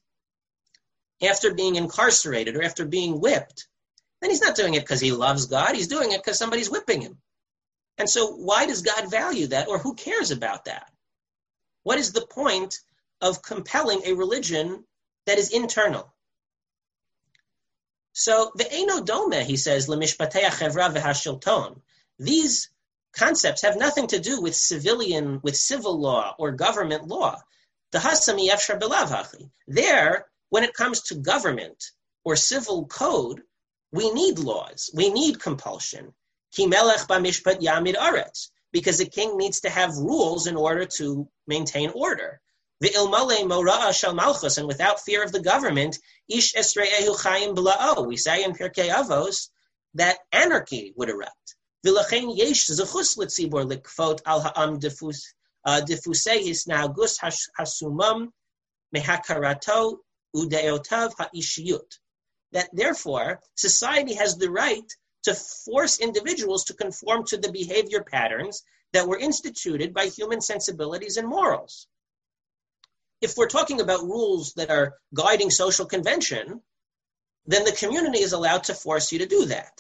after being incarcerated or after being whipped, then he's not doing it because he loves God. He's doing it because somebody's whipping him. And so why does God value that, or who cares about that? What is the point of compelling a religion that is internal? So the Eino Dome, he says, Lemishpatei HaChevra v'Hashilton. These concepts have nothing to do with civilian, with civil law or government law. Dehasami Efshar Belav Hachi. There, when it comes to government or civil code, we need laws. We need compulsion. Ki melech b'mishpat yamid aretz, because a king needs to have rules in order to maintain order. V'ilmale mora'a shel malchus, and without fear of the government, ish esre'ehu chayim b'la'o. We say in Pirkei Avos that anarchy would erupt. V'lachein yesh zechus l'tzibor likfot al ha'am diffusei hisnagus hasumam mehakarato udeotav ha'ishiyut. That therefore, society has the right to force individuals to conform to the behavior patterns that were instituted by human sensibilities and morals. If we're talking about rules that are guiding social convention, then the community is allowed to force you to do that.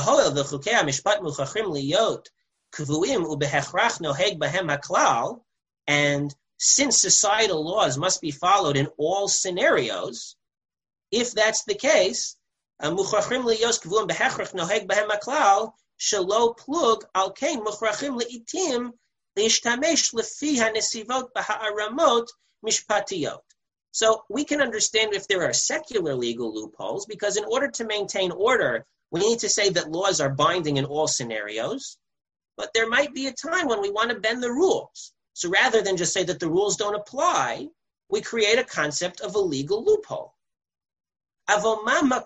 And since societal laws must be followed in all scenarios, if that's the case, mukhrachim liyos kvuim behechrach noheg behem haklal shelo plug al kein mukhrachim leitim leishtamesh lefi hanesivot baha'aramot mishpatiyot. So we can understand if there are secular legal loopholes, because in order to maintain order, we need to say that laws are binding in all scenarios, but there might be a time when we want to bend the rules. So rather than just say that the rules don't apply, we create a concept of a legal loophole. But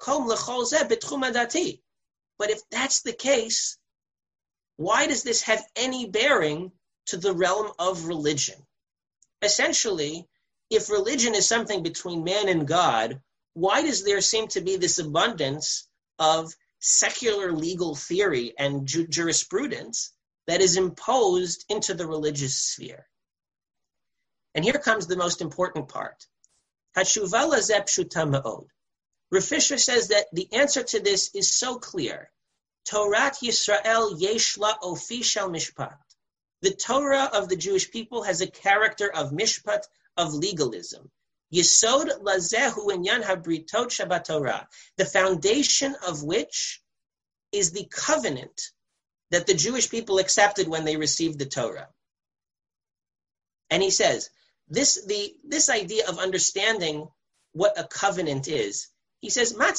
if that's the case, why does this have any bearing to the realm of religion? Essentially, if religion is something between man and God, why does there seem to be this abundance of secular legal theory and ju- jurisprudence that is imposed into the religious sphere? And here comes the most important part. Hatshuva lazeh pshuta me'od. Rav Fisher says that the answer to this is so clear. Torat Yisrael yesh la ofi shel mishpat. The Torah of the Jewish people has a character of mishpat, of legalism. Yesod lazehu inyan habritot shabatorah, the foundation of which is the covenant that the Jewish people accepted when they received the Torah. And he says, this, the, this idea of understanding what a covenant is, he says, what was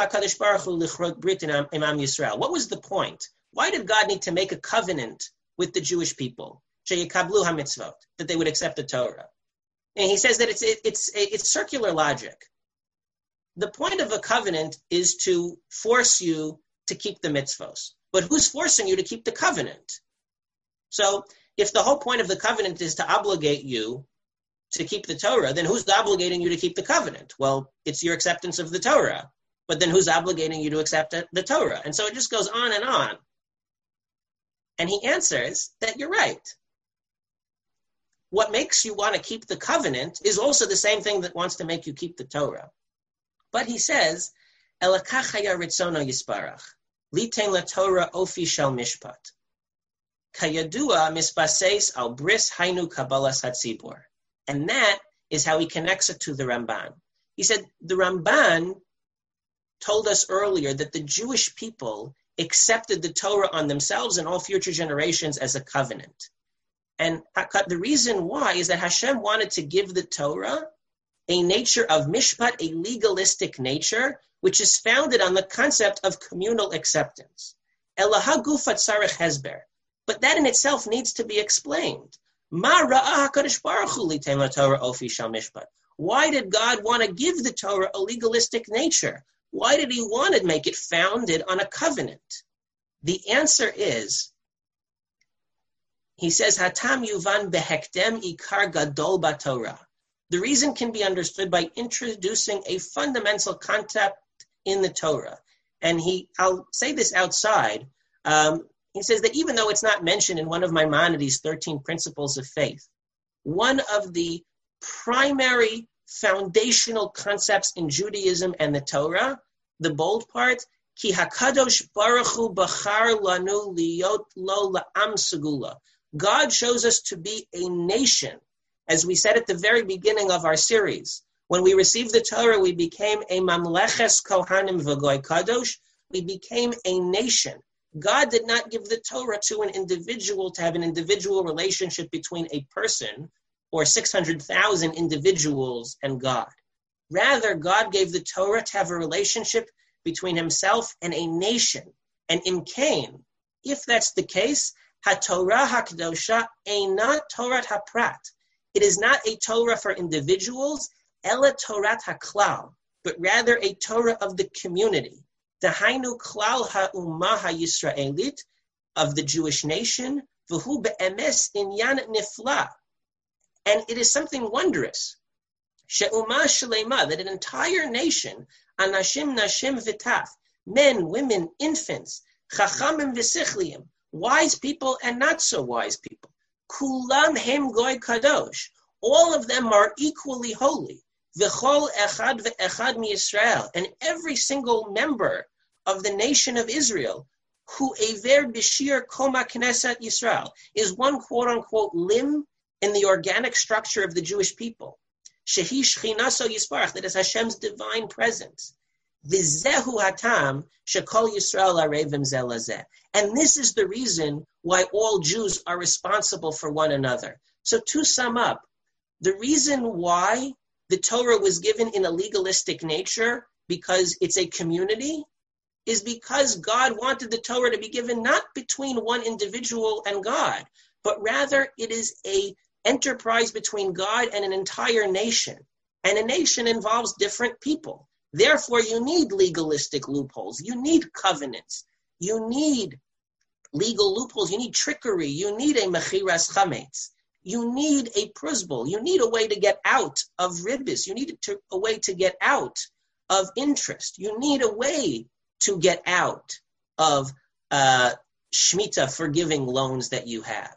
the point? Why did God need to make a covenant with the Jewish people, that they would accept the Torah? And he says that it's, it, it's, it's circular logic. The point of a covenant is to force you to keep the mitzvos. But who's forcing you to keep the covenant? So if the whole point of the covenant is to obligate you to keep the Torah, then who's obligating you to keep the covenant? Well, it's your acceptance of the Torah. But then who's obligating you to accept the Torah? And so it just goes on and on. And he answers that you're right. What makes you want to keep the covenant is also the same thing that wants to make you keep the Torah. But he says, Elakachaya ritzono yisparach. Litein la Torah ofi shel mishpat. Kayadua misbaseis al bris hainu kabbalas hatzibur. And that is how he connects it to the Ramban. He said, the Ramban told us earlier that the Jewish people accepted the Torah on themselves and all future generations as a covenant. And the reason why is that Hashem wanted to give the Torah a nature of mishpat, a legalistic nature, which is founded on the concept of communal acceptance. Elaha gufat sarech hezber. But that in itself needs to be explained. Ma ra'ah HaKadosh Baruch Hu litain laTorah ofi shel mishpat. Why did God want to give the Torah a legalistic nature? Why did he want to make it founded on a covenant? The answer is, he says, Hatam yuvan behekdem ikar gadol baTorah. The reason can be understood by introducing a fundamental concept in the Torah. And he, I'll say this outside, um, he says that even though it's not mentioned in one of Maimonides' thirteen principles of faith, one of the primary foundational concepts in Judaism and the Torah, the bold part, Ki HaKadosh Baruch Hu Bachar Lanu Liot Lo La'am Segula. God shows us to be a nation. As we said at the very beginning of our series, when we received the Torah, we became a Mamleches Kohanim V'Goy Kadosh. We became a nation. God did not give the Torah to an individual to have an individual relationship between a person or six hundred thousand individuals and God. Rather, God gave the Torah to have a relationship between himself and a nation. And in Cain, if that's the case, HaTorah HaKadosha Eina Torat HaPrat. It is not a Torah for individuals, Ela Torat HaKlal, but rather a Torah of the community. Dahainu Klal HaUmah HaYisraelit, of the Jewish nation, V'hu Be'emes Inyan Nifla. And it is something wondrous. She'umah Shalema, that an entire nation, Anashim Nashim V'taf, men, women, infants, Chachamim V'sichliim, wise people and not so wise people. Kulam hem goy kadosh. All of them are equally holy. V'chol echad ve'echad miYisrael. And every single member of the nation of Israel, who aver b'shir koma knesset Yisrael, is one quote-unquote limb in the organic structure of the Jewish people. Shehi shchinaso yisparach, that is Hashem's divine presence. V'zehu hatam shekol Yisrael arevim zeh lazeh. And this is the reason why all Jews are responsible for one another. So to sum up, the reason why the Torah was given in a legalistic nature, because it's a community, is because God wanted the Torah to be given not between one individual and God, but rather it is a enterprise between God and an entire nation. And a nation involves different people. Therefore, you need legalistic loopholes. You need covenants. You need legal loopholes. You need trickery. You need a mechiras chametz. You need a pruzbul. You need a way to get out of ribis. You need to, a way to get out of interest. You need a way to get out of uh, shmita, forgiving loans that you have.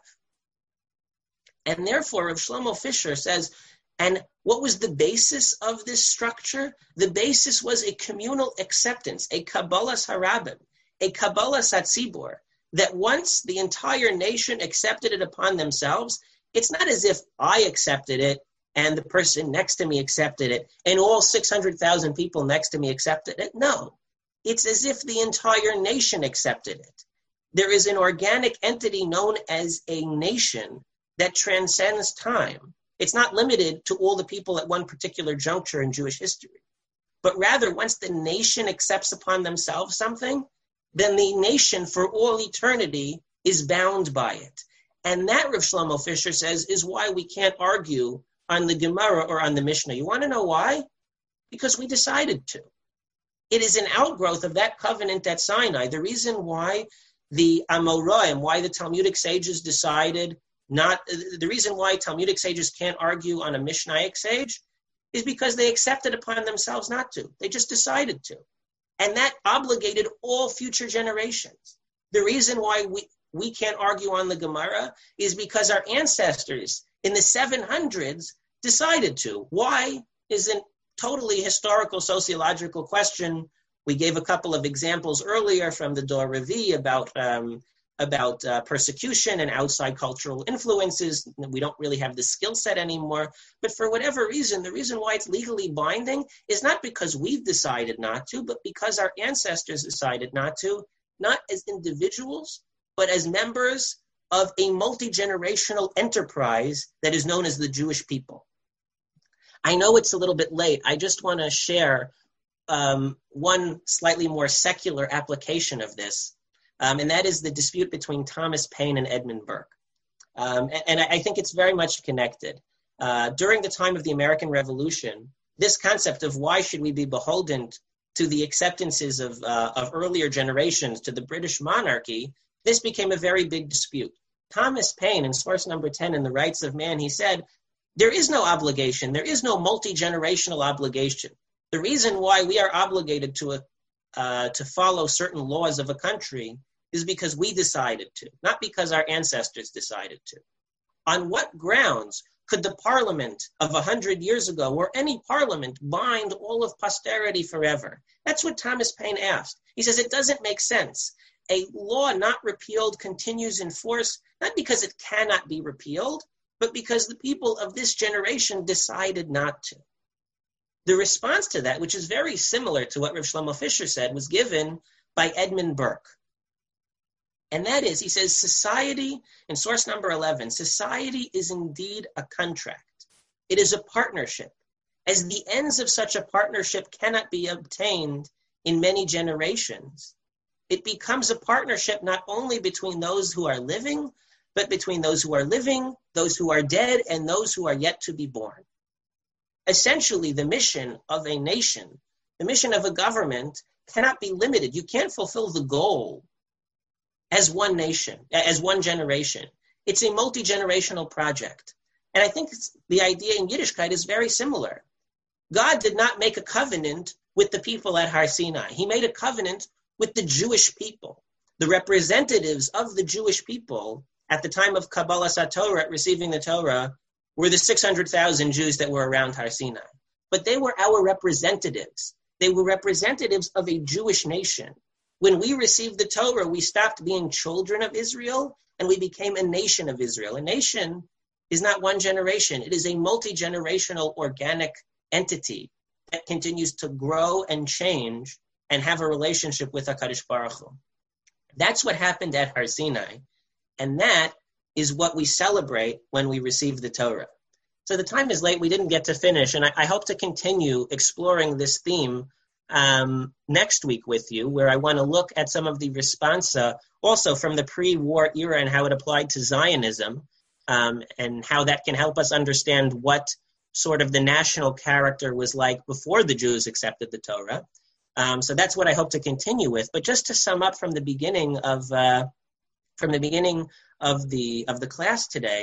And therefore, Rav Shlomo Fisher says, and what was the basis of this structure? The basis was a communal acceptance, a kabbalas harabim, a kabbalas hatzibur, that once the entire nation accepted it upon themselves, it's not as if I accepted it and the person next to me accepted it, and all six hundred thousand people next to me accepted it. No, it's as if the entire nation accepted it. There is an organic entity known as a nation that transcends time. It's not limited to all the people at one particular juncture in Jewish history. But rather, once the nation accepts upon themselves something, then the nation for all eternity is bound by it. And that, Rav Shlomo Fisher says, is why we can't argue on the Gemara or on the Mishnah. You want to know why? Because we decided to. It is an outgrowth of that covenant at Sinai. The reason why the Amoraim, why the Talmudic sages decided not, the reason why Talmudic sages can't argue on a Mishnaic sage is because they accepted upon themselves not to. They just decided to. And that obligated all future generations. The reason why we, we can't argue on the Gemara is because our ancestors in the seven hundreds decided to. Why is a totally historical, sociological question. We gave a couple of examples earlier from the Dor Revi about um, about uh, persecution and outside cultural influences. We don't really have the skill set anymore. But for whatever reason, the reason why it's legally binding is not because we've decided not to, but because our ancestors decided not to, not as individuals, but as members of a multi-generational enterprise that is known as the Jewish people. I know it's a little bit late. I just want to share um, one slightly more secular application of this. Um, and that is the dispute between Thomas Paine and Edmund Burke. Um, and, and I think it's very much connected. Uh, during the time of the American Revolution, this concept of why should we be beholden to the acceptances of, uh, of earlier generations, to the British monarchy, this became a very big dispute. Thomas Paine, in source number ten in The Rights of Man, he said, there is no obligation, there is no multi-generational obligation. The reason why we are obligated to a Uh, to follow certain laws of a country is because we decided to, not because our ancestors decided to. On what grounds could the parliament of a hundred years ago or any parliament bind all of posterity forever? That's what Thomas Paine asked. He says it doesn't make sense. A law not repealed continues in force, not because it cannot be repealed, but because the people of this generation decided not to. The response to that, which is very similar to what Rav Shlomo Fisher said, was given by Edmund Burke. And that is, he says, society, in source number eleven, society is indeed a contract. It is a partnership. As the ends of such a partnership cannot be obtained in many generations, it becomes a partnership not only between those who are living, but between those who are living, those who are dead, and those who are yet to be born. Essentially, the mission of a nation, the mission of a government cannot be limited. You can't fulfill the goal as one nation, as one generation. It's a multi-generational project. And I think the idea in Yiddishkeit is very similar. God did not make a covenant with the people at Har Sinai. He made a covenant with the Jewish people, the representatives of the Jewish people at the time of Kabbalas HaTorah, receiving the Torah, were the six hundred thousand Jews that were around Har Sinai. But they were our representatives. They were representatives of a Jewish nation. When we received the Torah, we stopped being children of Israel and we became a nation of Israel. A nation is not one generation. It is a multi-generational organic entity that continues to grow and change and have a relationship with HaKadosh Baruch Hu. That's what happened at Har Sinai. And that is what we celebrate when we receive the Torah. So the time is late, we didn't get to finish, and I, I hope to continue exploring this theme um, next week with you, where I want to look at some of the responsa also from the pre-war era and how it applied to Zionism, um, and how that can help us understand what sort of the national character was like before the Jews accepted the Torah. Um, so that's what I hope to continue with. But just to sum up from the beginning of uh, from the beginning of the of the class today,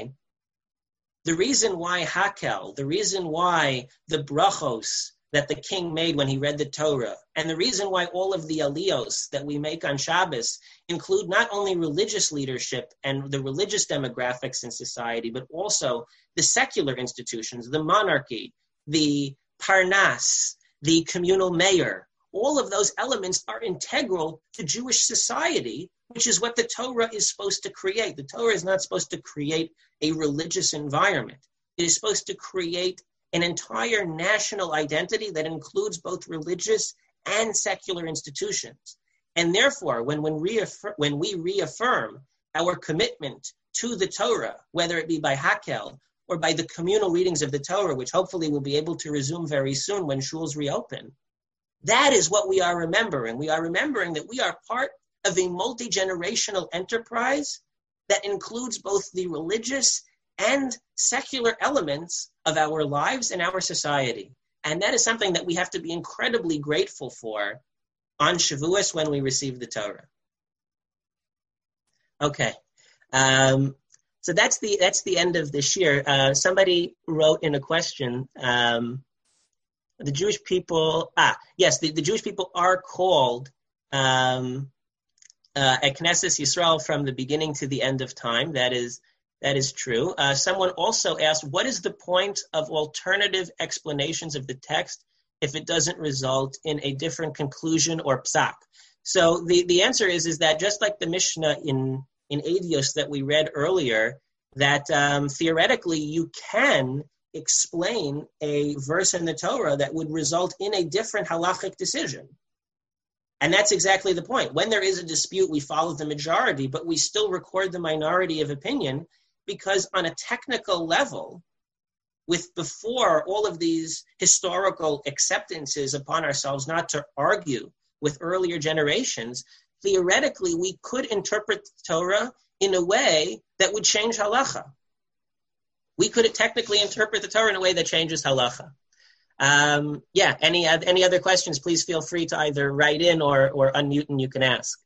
the reason why Hakel, the reason why the brachos that the king made when he read the Torah, and the reason why all of the aliyos that we make on Shabbos include not only religious leadership and the religious demographics in society, but also the secular institutions, the monarchy, the parnas, the communal mayor, all of those elements are integral to Jewish society, which is what the Torah is supposed to create. The Torah is not supposed to create a religious environment. It is supposed to create an entire national identity that includes both religious and secular institutions. And therefore, when, when, reaffirm, when we reaffirm our commitment to the Torah, whether it be by Hakel or by the communal readings of the Torah, which hopefully we'll be able to resume very soon when shuls reopen, that is what we are remembering. We are remembering that we are part of a multi-generational enterprise that includes both the religious and secular elements of our lives and our society. And that is something that we have to be incredibly grateful for on Shavuos when we receive the Torah. Okay. Um, so that's the that's the end of this year. Uh, somebody wrote in a question, um, the Jewish people, ah, yes, the, the Jewish people are called um, uh, at Knesset Yisrael from the beginning to the end of time. That is That is true. Uh, someone also asked, what is the point of alternative explanations of the text if it doesn't result in a different conclusion or psak? So the, the answer is, is that just like the Mishnah in, in Eidos that we read earlier, that um, theoretically you can explain a verse in the Torah that would result in a different halachic decision. And that's exactly the point. When there is a dispute, we follow the majority, but we still record the minority of opinion, because on a technical level, with before all of these historical acceptances upon ourselves not to argue with earlier generations, theoretically we could interpret the Torah in a way that would change halacha. We could technically interpret the Torah in a way that changes halacha. Um, yeah, any any other questions, please feel free to either write in or, or unmute and you can ask.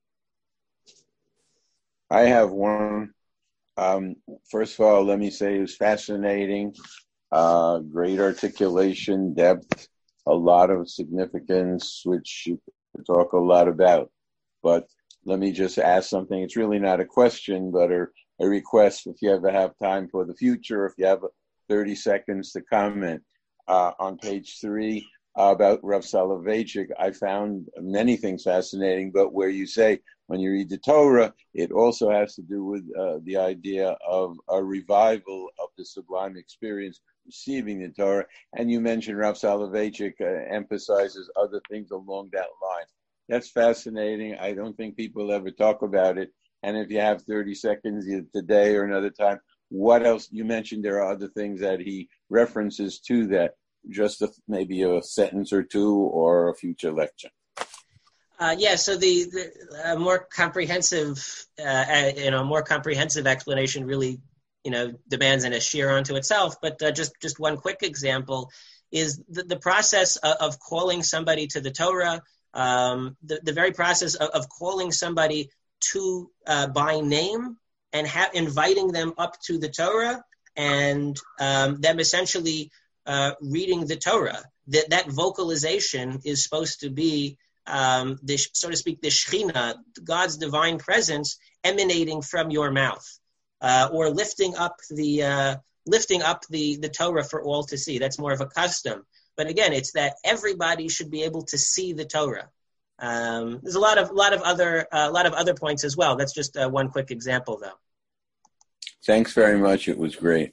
I have one. Um, first of all, let me say it was fascinating, uh, great articulation, depth, a lot of significance, which you could talk a lot about. But let me just ask something. It's really not a question, but a, a request if you ever have time for the future, if you have thirty seconds to comment. Uh, on page three uh, about Rav Soloveitchik, I found many things fascinating, but where you say, when you read the Torah, it also has to do with uh, the idea of a revival of the sublime experience, receiving the Torah. And you mentioned Rav Soloveitchik uh, emphasizes other things along that line. That's fascinating. I don't think people ever talk about it. And if you have thirty seconds either today or another time, what else? You mentioned there are other things that he references to that. Just a, maybe a sentence or two or a future lecture. Uh, yeah, so the, the uh, more comprehensive, uh, you know, more comprehensive explanation really, you know, demands an ashir onto itself. But uh, just just one quick example is the, the process of, of calling somebody to the Torah. Um, the the very process of, of calling somebody to uh, by name and ha- inviting them up to the Torah and um, them essentially uh, reading the Torah. That that vocalization is supposed to be, um, the, so to speak, the Shechina, God's divine presence emanating from your mouth, uh, or lifting up the uh, lifting up the, the Torah for all to see. That's more of a custom. But again, it's that everybody should be able to see the Torah. Um, there's a lot of lot of other a uh, lot of other points as well. That's just uh, one quick example, though. Thanks very much. It was great.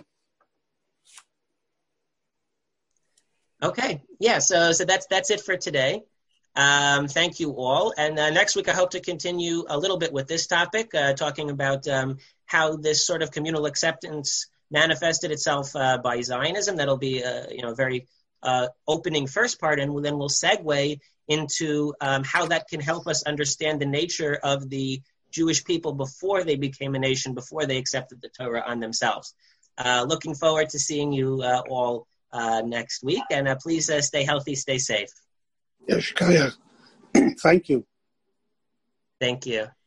Okay, yeah. So so that's that's it for today. Um, thank you all. And uh, next week, I hope to continue a little bit with this topic, uh, talking about um, how this sort of communal acceptance manifested itself uh, by Zionism. That'll be a you know very uh, opening first part, and then we'll segue into um, how that can help us understand the nature of the Jewish people before they became a nation, before they accepted the Torah on themselves. Uh, looking forward to seeing you uh, all uh, next week, and uh, please uh, stay healthy, stay safe. Yes, Kaya. Thank you. Thank you.